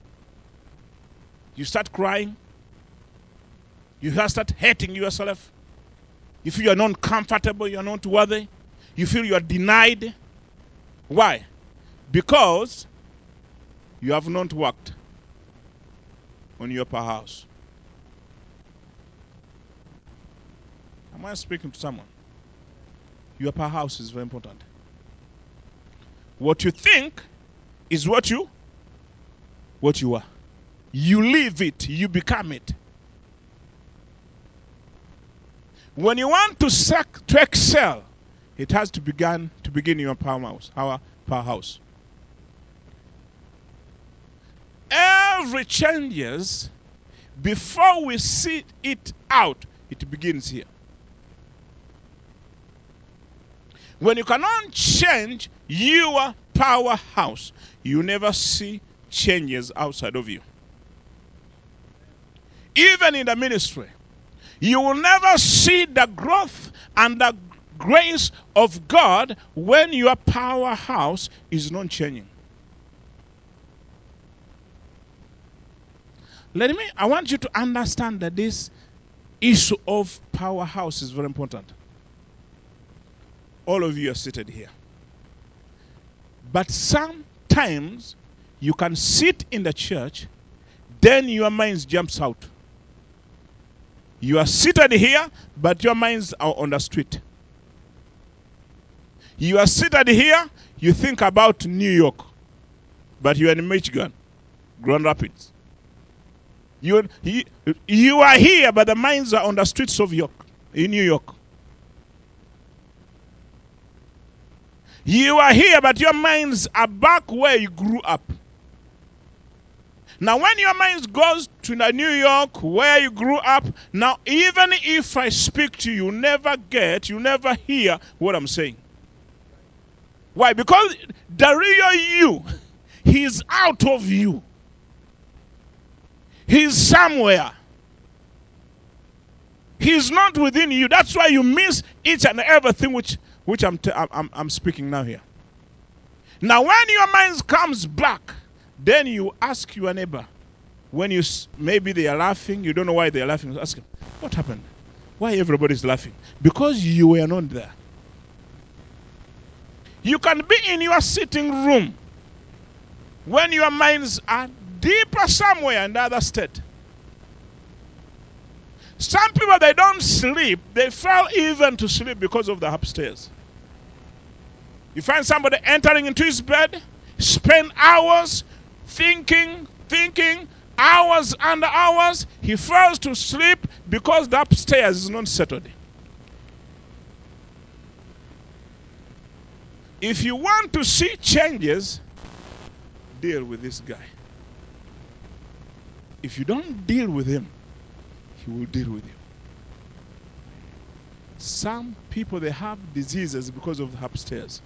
You start crying. You start hating yourself. You feel you are not comfortable, you are not worthy. You feel you are denied. Why? Because you have not worked on your upper house. Am I speaking to someone? Your upper house is very important. What you think is what you are. You live it, you become it. When you want to excel, it has to begin in your powerhouse, our powerhouse. Every changes, before we see it out, it begins here. When you cannot change your powerhouse, you never see changes outside of you. Even in the ministry, you will never see the growth and the grace of God when your powerhouse is not changing. I want you to understand that this issue of powerhouse is very important. All of you are seated here. But sometimes you can sit in the church, then your mind jumps out. You are seated here, but your minds are on the street. You are seated here, you think about New York, but you are in Michigan, Grand Rapids. You are here, but the minds are on the streets of in New York. You are here, but your minds are back where you grew up. Now, when your mind goes to New York, where you grew up, now even if I speak to you, you never hear what I'm saying. Why? Because the real you, he's out of you. He's somewhere. He's not within you. That's why you miss each and everything which I'm speaking now here. Now, when your mind comes back, then you ask your neighbor. When maybe they are laughing, you don't know why they are laughing. Ask them, what happened? Why everybody's laughing? Because you were not there. You can be in your sitting room when your minds are deeper somewhere in the other state. Some people, they don't sleep. They fail even to sleep because of the upstairs. You find somebody entering into his bed, spend hours thinking, hours and hours. He falls to sleep because the upstairs is not settled. If you want to see changes, deal with this guy. If you don't deal with him, he will deal with you. Some people, they have diseases because of the upstairs.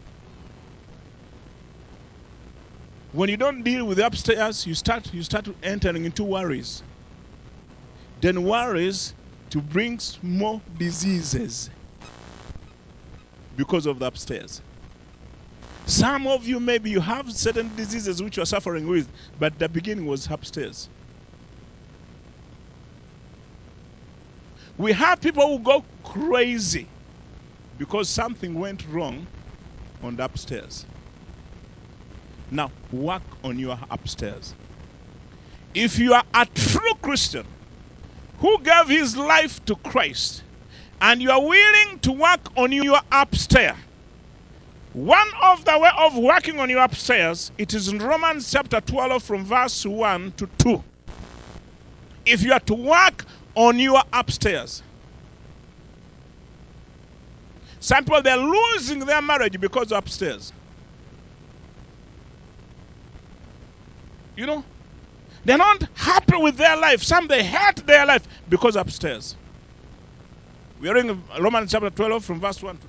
When you don't deal with the upstairs, you start entering into worries. Then worries to bring more diseases because of the upstairs. Some of you, maybe you have certain diseases which you are suffering with, but the beginning was upstairs. We have people who go crazy because something went wrong on the upstairs. Now, work on your upstairs. If you are a true Christian who gave his life to Christ and you are willing to work on your upstairs, one of the way of working on your upstairs, it is in Romans chapter 12 from verse 1 to 2. If you are to work on your upstairs, some people, they're losing their marriage because of upstairs. You know, they're not happy with their life. Some, they hate their life because upstairs. We are in Romans chapter 12 from verse 1 to 2.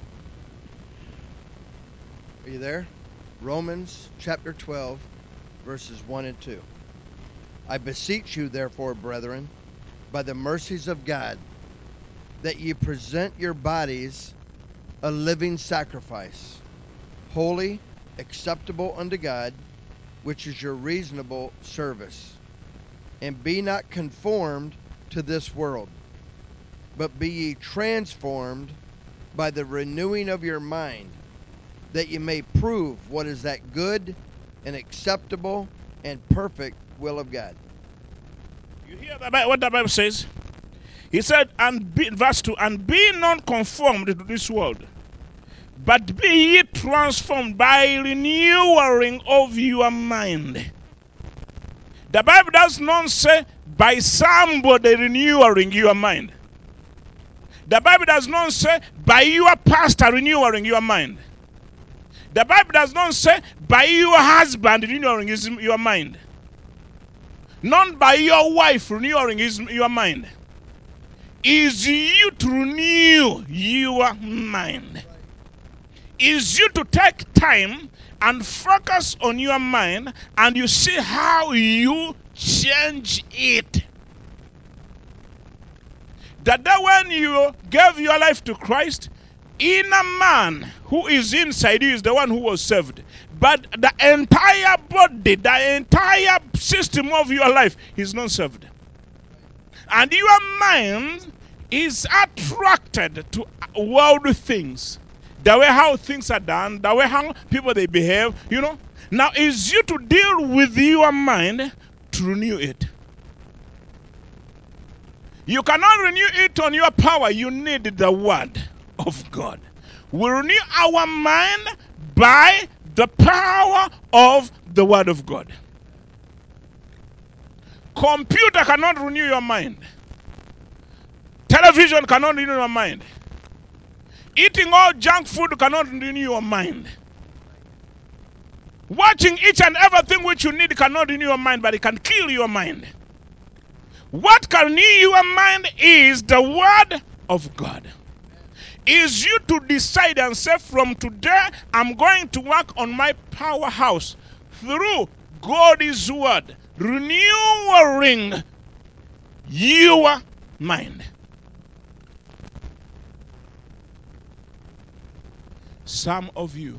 Are you there? Romans chapter 12, verses 1 and 2. I beseech you, therefore, brethren, by the mercies of God, that ye present your bodies a living sacrifice, holy, acceptable unto God, which is your reasonable service. And be not conformed to this world, but be ye transformed by the renewing of your mind, that ye may prove what is that good and acceptable and perfect will of God. You hear what the Bible says? He said, verse 2, and be not conformed to this world, but be ye transformed by renewing of your mind. The Bible does not say by somebody renewing your mind. The Bible does not say by your pastor renewing your mind. The Bible does not say by your husband renewing your mind. Not by your wife renewing your mind. Is you to renew your mind. Is you to take time and focus on your mind, and you see how you change it. That when you gave your life to Christ, inner man who is inside you is the one who was saved. But the entire body, the entire system of your life is not saved. And your mind is attracted to worldly things. The way how things are done, the way how people they behave, you know. Now it's you to deal with your mind to renew it. You cannot renew it on your power. You need the word of God. We renew our mind by the power of the word of God. Computer cannot renew your mind. Television cannot renew your mind. Eating all junk food cannot renew your mind. Watching each and everything which you need cannot renew your mind, but it can kill your mind. What can renew your mind is the word of God. Is you to decide and say, from today, I'm going to work on my powerhouse through God's word, renewing your mind. Some of you,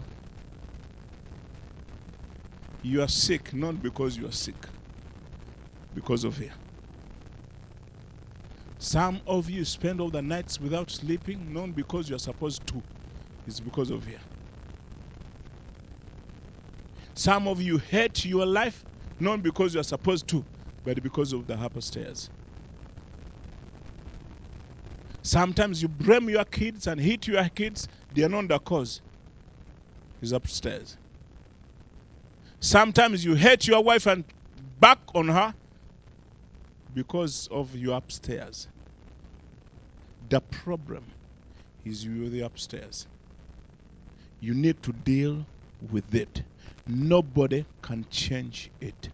you are sick not because you are sick, because of fear. Some of you spend all the nights without sleeping, not because you are supposed to, it's because of fear. Some of you hate your life, not because you are supposed to, but because of the upstairs. Sometimes you blame your kids and hit your kids, they are not the cause. is upstairs. Sometimes you hate your wife and back on her because of your upstairs. The problem is you the upstairs. You need to deal with it. Nobody can change it.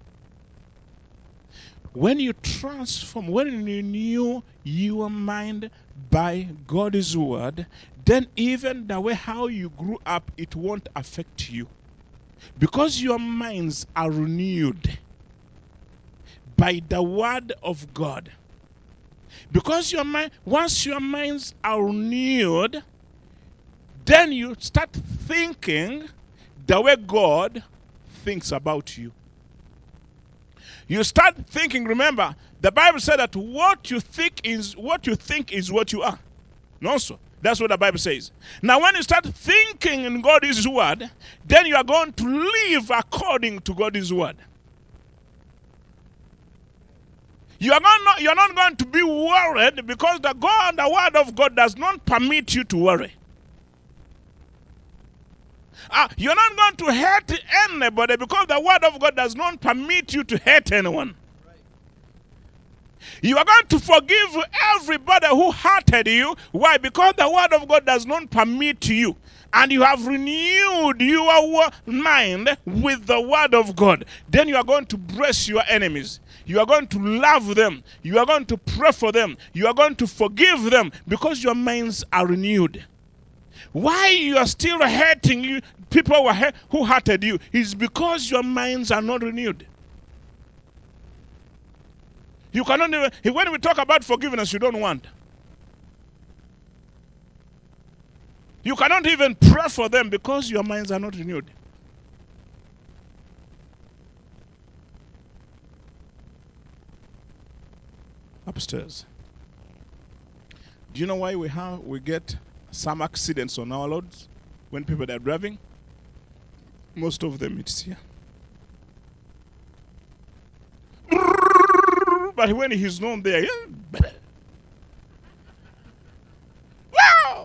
When you transform, when you renew your mind by God's word, then even the way how you grew up, it won't affect you. Because your minds are renewed by the word of God. Because your mind, once your minds are renewed, then you start thinking the way God thinks about you. You start thinking, remember, the Bible said that what you think is what you are. No, so that's what the Bible says. Now, when you start thinking in God's word, then you are going to live according to God's word. You're not going to be worried because the word of God does not permit you to worry. You're not going to hate anybody because the word of God does not permit you to hate anyone. You are going to forgive everybody who hurted you. Why? Because the word of God does not permit you. And you have renewed your mind with the word of God. Then you are going to bless your enemies. You are going to love them. You are going to pray for them. You are going to forgive them because your minds are renewed. Why you are still hating you, people who hurted you is because your minds are not renewed. You cannot even, when we talk about forgiveness, you don't want. You cannot even pray for them because your minds are not renewed. Upstairs. Do you know why we get some accidents on our roads when people are driving? Most of them it's here. But when he's not there, wow!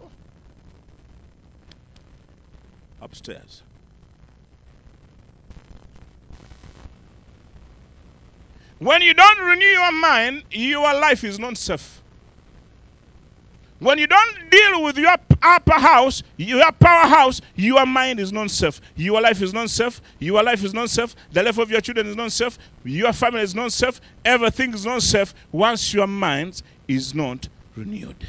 Upstairs. When you don't renew your mind, your life is not safe. When you don't deal with your upper house, your powerhouse, your mind is not safe. Your life is not safe. Your life is not safe. The life of your children is not safe. Your family is not safe. Everything is not safe once your mind is not renewed.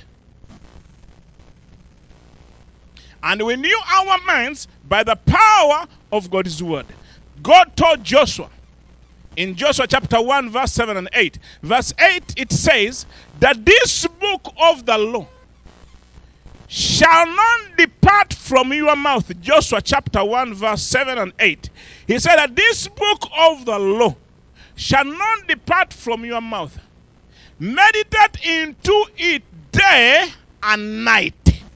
And we renew our minds by the power of God's word. God told Joshua, in Joshua chapter 1, verse 7 and 8. Verse 8, it says that this book of the law shall not depart from your mouth. Joshua chapter 1, verse 7 and 8. He said that this book of the law shall not depart from your mouth. Meditate into it day and night.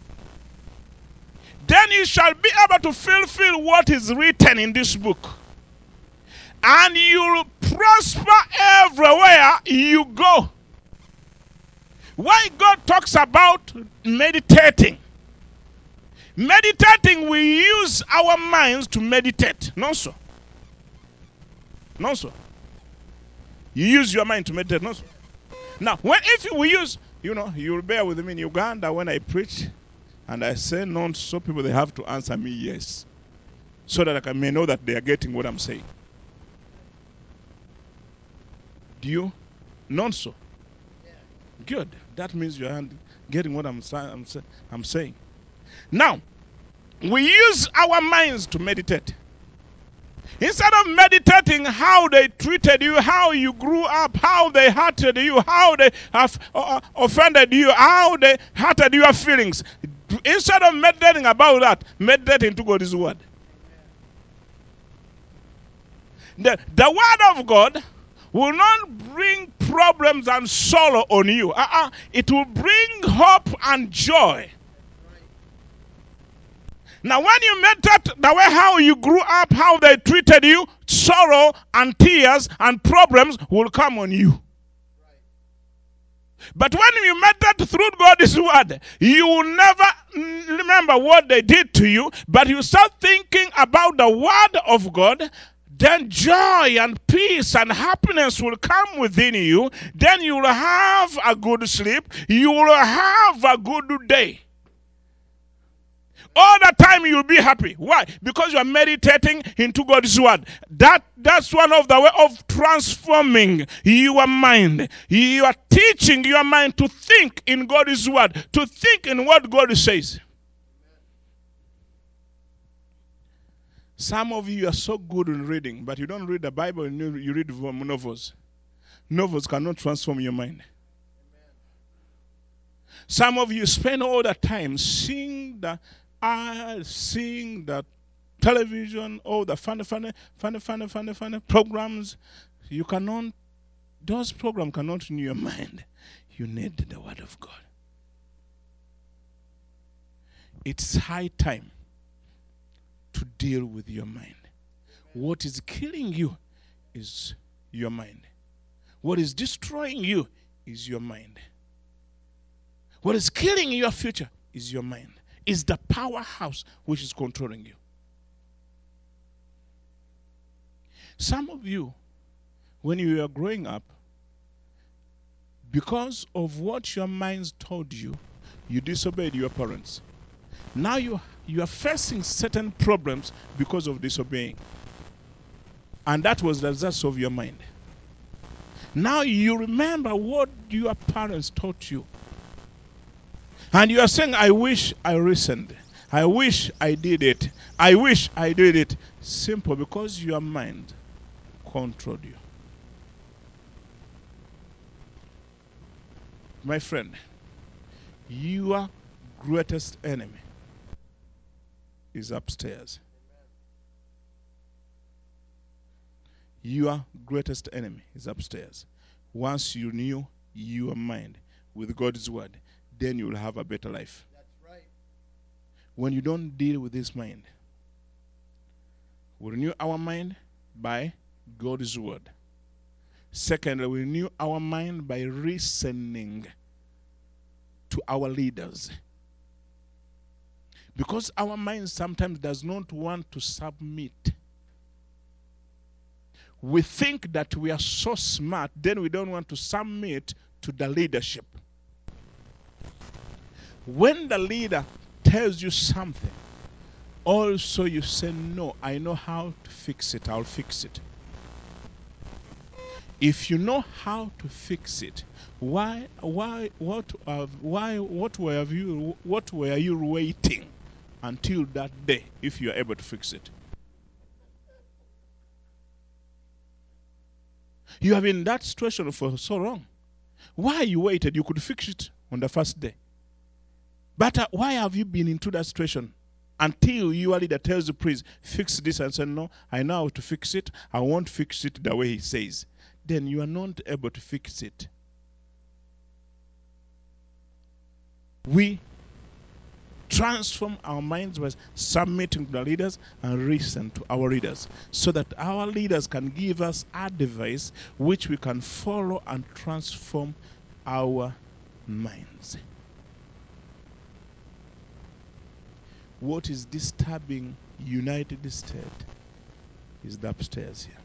Then you shall be able to fulfill what is written in this book. And you will prosper everywhere you go. Why God talks about meditating? Meditating, we use our minds to meditate. No, sir. No, sir. You use your mind to meditate. No, sir. Now, if we use, you'll bear with me in Uganda when I preach and I say no, so people they have to answer me yes, so that I may know that they are getting what I'm saying. Do you? Not so. Good. That means you're getting what I'm saying. Now, we use our minds to meditate. Instead of meditating how they treated you, how you grew up, how they hurted you, how they have offended you, how they hurted your feelings. Instead of meditating about that, meditate into God's word. The word of God will not bring problems and sorrow on you. It will bring hope and joy. Now, when you meditate the way how you grew up, how they treated you, sorrow and tears and problems will come on you. But when you meditate through God's word, you will never remember what they did to you, but you start thinking about the word of God. Then joy and peace and happiness will come within you. Then you will have a good sleep. You will have a good day. All the time you'll be happy. Why? Because you are meditating into God's word. That's one of the way of transforming your mind. You are teaching your mind to think in God's word, to think in what God says. Some of you are so good in reading, but you don't read the Bible, and you read novels. Novels cannot transform your mind. Some of you spend all the time seeing the television, all the funny programs. You cannot, those programs cannot renew your mind. You need the word of God. It's high time to deal with your mind. What is killing you is your mind. What is destroying you is your mind. What is killing your future is your mind. Is the powerhouse which is controlling you. Some of you, when you were growing up, because of what your minds told you, you disobeyed your parents. Now you are facing certain problems because of disobeying. And that was the result of your mind. Now you remember what your parents taught you. And you are saying, I wish I listened. I wish I did it. I wish I did it. Simple, because your mind controlled you. My friend, your greatest enemy is upstairs. Your greatest enemy is upstairs. Once you renew your mind with God's word, then you will have a better life. That's right. When you don't deal with this mind, we renew our mind by God's word. Secondly, we renew our mind by listening to our leaders. Because our mind sometimes does not want to submit. We think that we are so smart, then we don't want to submit to the leadership. When the leader tells you something, also you say, no, I know how to fix it, I'll fix it. If you know how to fix it, what were you waiting until that day if you are able to fix it? You have been in that situation for so long. Why you waited? You could fix it on the first day. But why have you been into that situation until your leader tells the priest, fix this, and say, no, I know how to fix it. I won't fix it the way he says. Then you are not able to fix it. We transform our minds by submitting to the leaders and listen to our leaders, so that our leaders can give us advice which we can follow and transform our minds. What is disturbing United States is the upstairs here.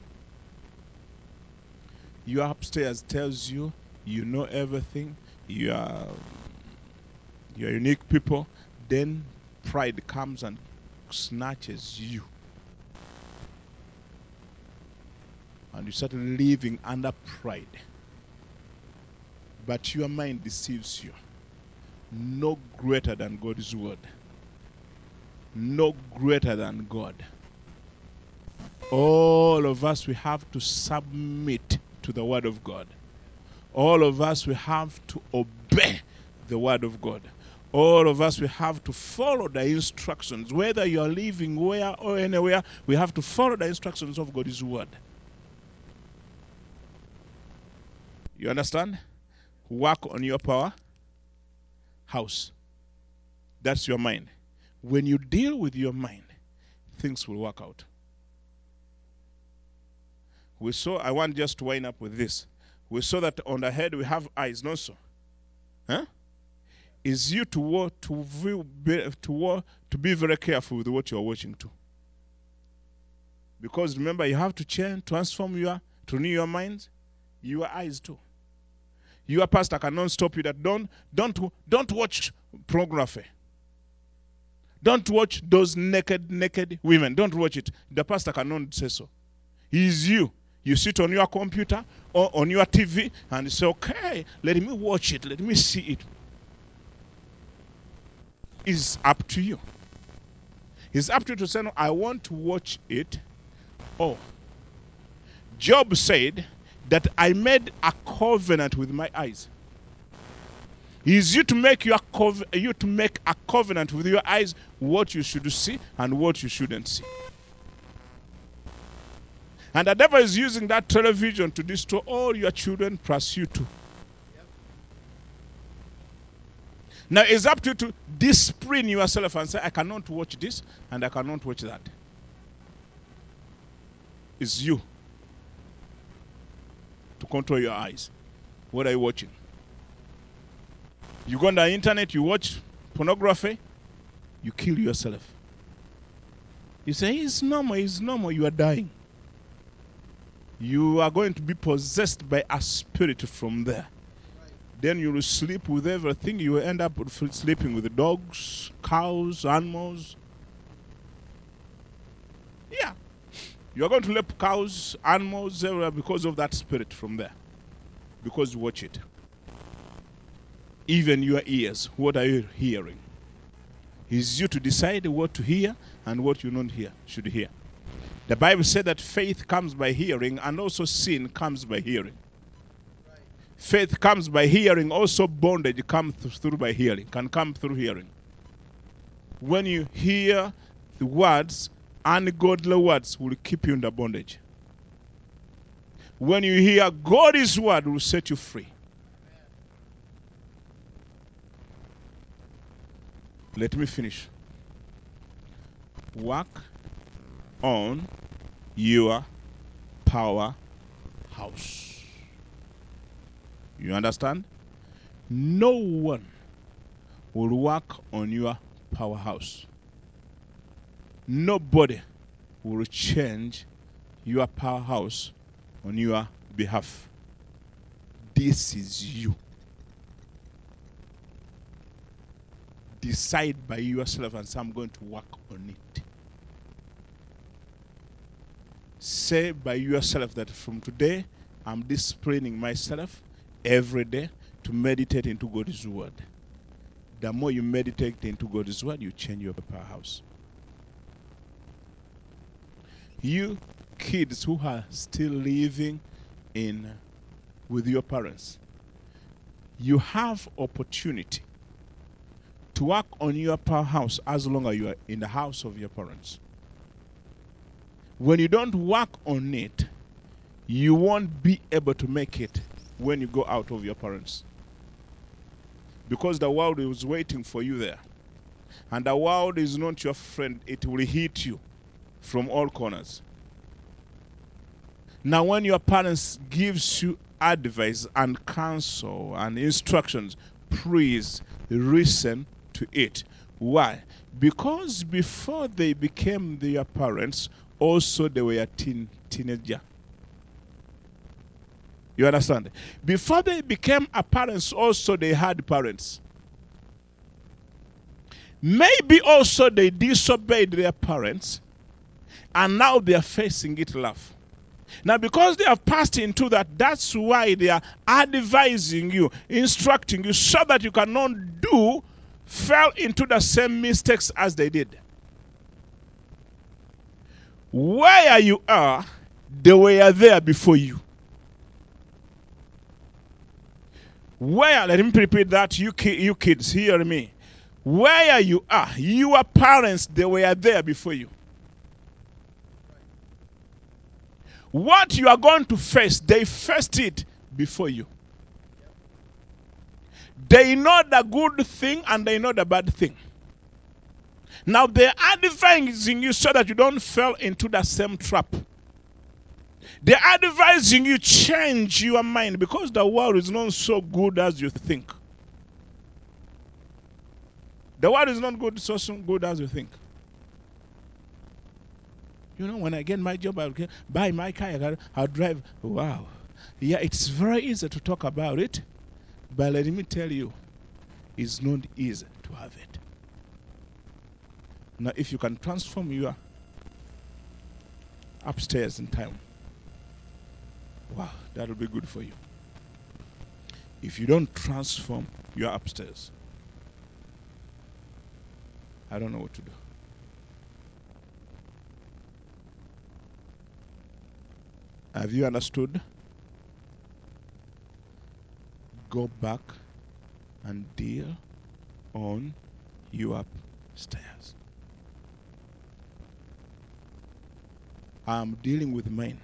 Your upstairs tells you you know everything, you are unique people. Then pride comes and snatches you. And you start living under pride. But your mind deceives you. No greater than God's word. No greater than God. All of us, we have to submit to the word of God. All of us, we have to obey the word of God. All of us, we have to follow the instructions. Whether you are living where or anywhere, we have to follow the instructions of God's word. You understand? Work on your power house. That's your mind. When you deal with your mind, things will work out. I want just to wind up with this. We saw that on the head we have eyes, not so. Huh? Is you to be very careful with what you are watching too. Because remember, you have to change, transform to renew your mind, your eyes too. Your pastor cannot stop you that don't watch pornography. Don't watch those naked women. Don't watch it. The pastor cannot say so. He is you. You sit on your computer or on your TV and say, okay, let me watch it. Let me see it. It's up to you. It's up to you to say, no, I want to watch it. Oh, Job said that I made a covenant with my eyes. It's you to make a covenant with your eyes what you should see and what you shouldn't see. And the devil is using that television to destroy all your children plus you too. Now it's up to you to discipline yourself and say, I cannot watch this and I cannot watch that. It's you to control your eyes. What are you watching? You go on the internet, you watch pornography, you kill yourself. You say, it's normal, you are dying. You are going to be possessed by a spirit from there. Then you will sleep with everything. You will end up sleeping with dogs, cows, animals. Yeah. You are going to sleep cows, animals, everywhere because of that spirit from there. Because you watch it. Even your ears, what are you hearing? It's you to decide what to hear and what you don't should hear. The Bible said that faith comes by hearing and also sin comes by hearing. Faith comes by hearing, also bondage comes through by hearing, can come through hearing. When you hear the words, ungodly words will keep you in the bondage. When you hear God's word, will set you free. Let me finish. Work on your powerhouse. You understand? No one will work on your powerhouse. Nobody will change your powerhouse on your behalf. This is you. Decide by yourself and say, I'm going to work on it. Say by yourself that from today, I'm disciplining myself every day to meditate into God's word. The more you meditate into God's word, you change your powerhouse. You kids who are still living with your parents, you have opportunity to work on your powerhouse as long as you are in the house of your parents. When you don't work on it, you won't be able to make it when you go out of your parents. Because the world is waiting for you there. And the world is not your friend. It will hit you from all corners. Now, when your parents gives you advice and counsel and instructions, please listen to it. Why? Because before they became their parents, also they were a teenager. You understand? Before they became a parents, also they had parents. Maybe also they disobeyed their parents, and now they are facing it life. Now, because they have passed into that, that's why they are advising you, instructing you, so that you cannot fell into the same mistakes as they did. Where you are, they were there before you. Where, let me repeat that, you kids, hear me. Where you are, your parents, they were there before you. What you are going to face, they faced it before you. They know the good thing and they know the bad thing. Now they are advising you so that you don't fall into the same trap. They are advising you change your mind because the world is not so good as you think. The world is not good, so good as you think. When I get my job, I'll buy my car, I'll drive. Wow. Yeah, it's very easy to talk about it, but let me tell you, it's not easy to have it. Now, if you can transform your upstairs in time, wow, that'll be good for you. If you don't transform your upstairs, I don't know what to do. Have you understood? Go back and deal on your upstairs. I'm dealing with mine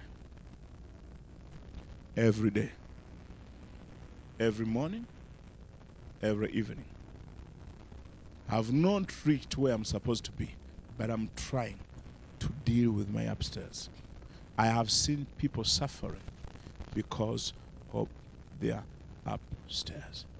every day, every morning, every evening. I've not reached where I'm supposed to be, but I'm trying to deal with my upstairs. I have seen people suffering because of their upstairs.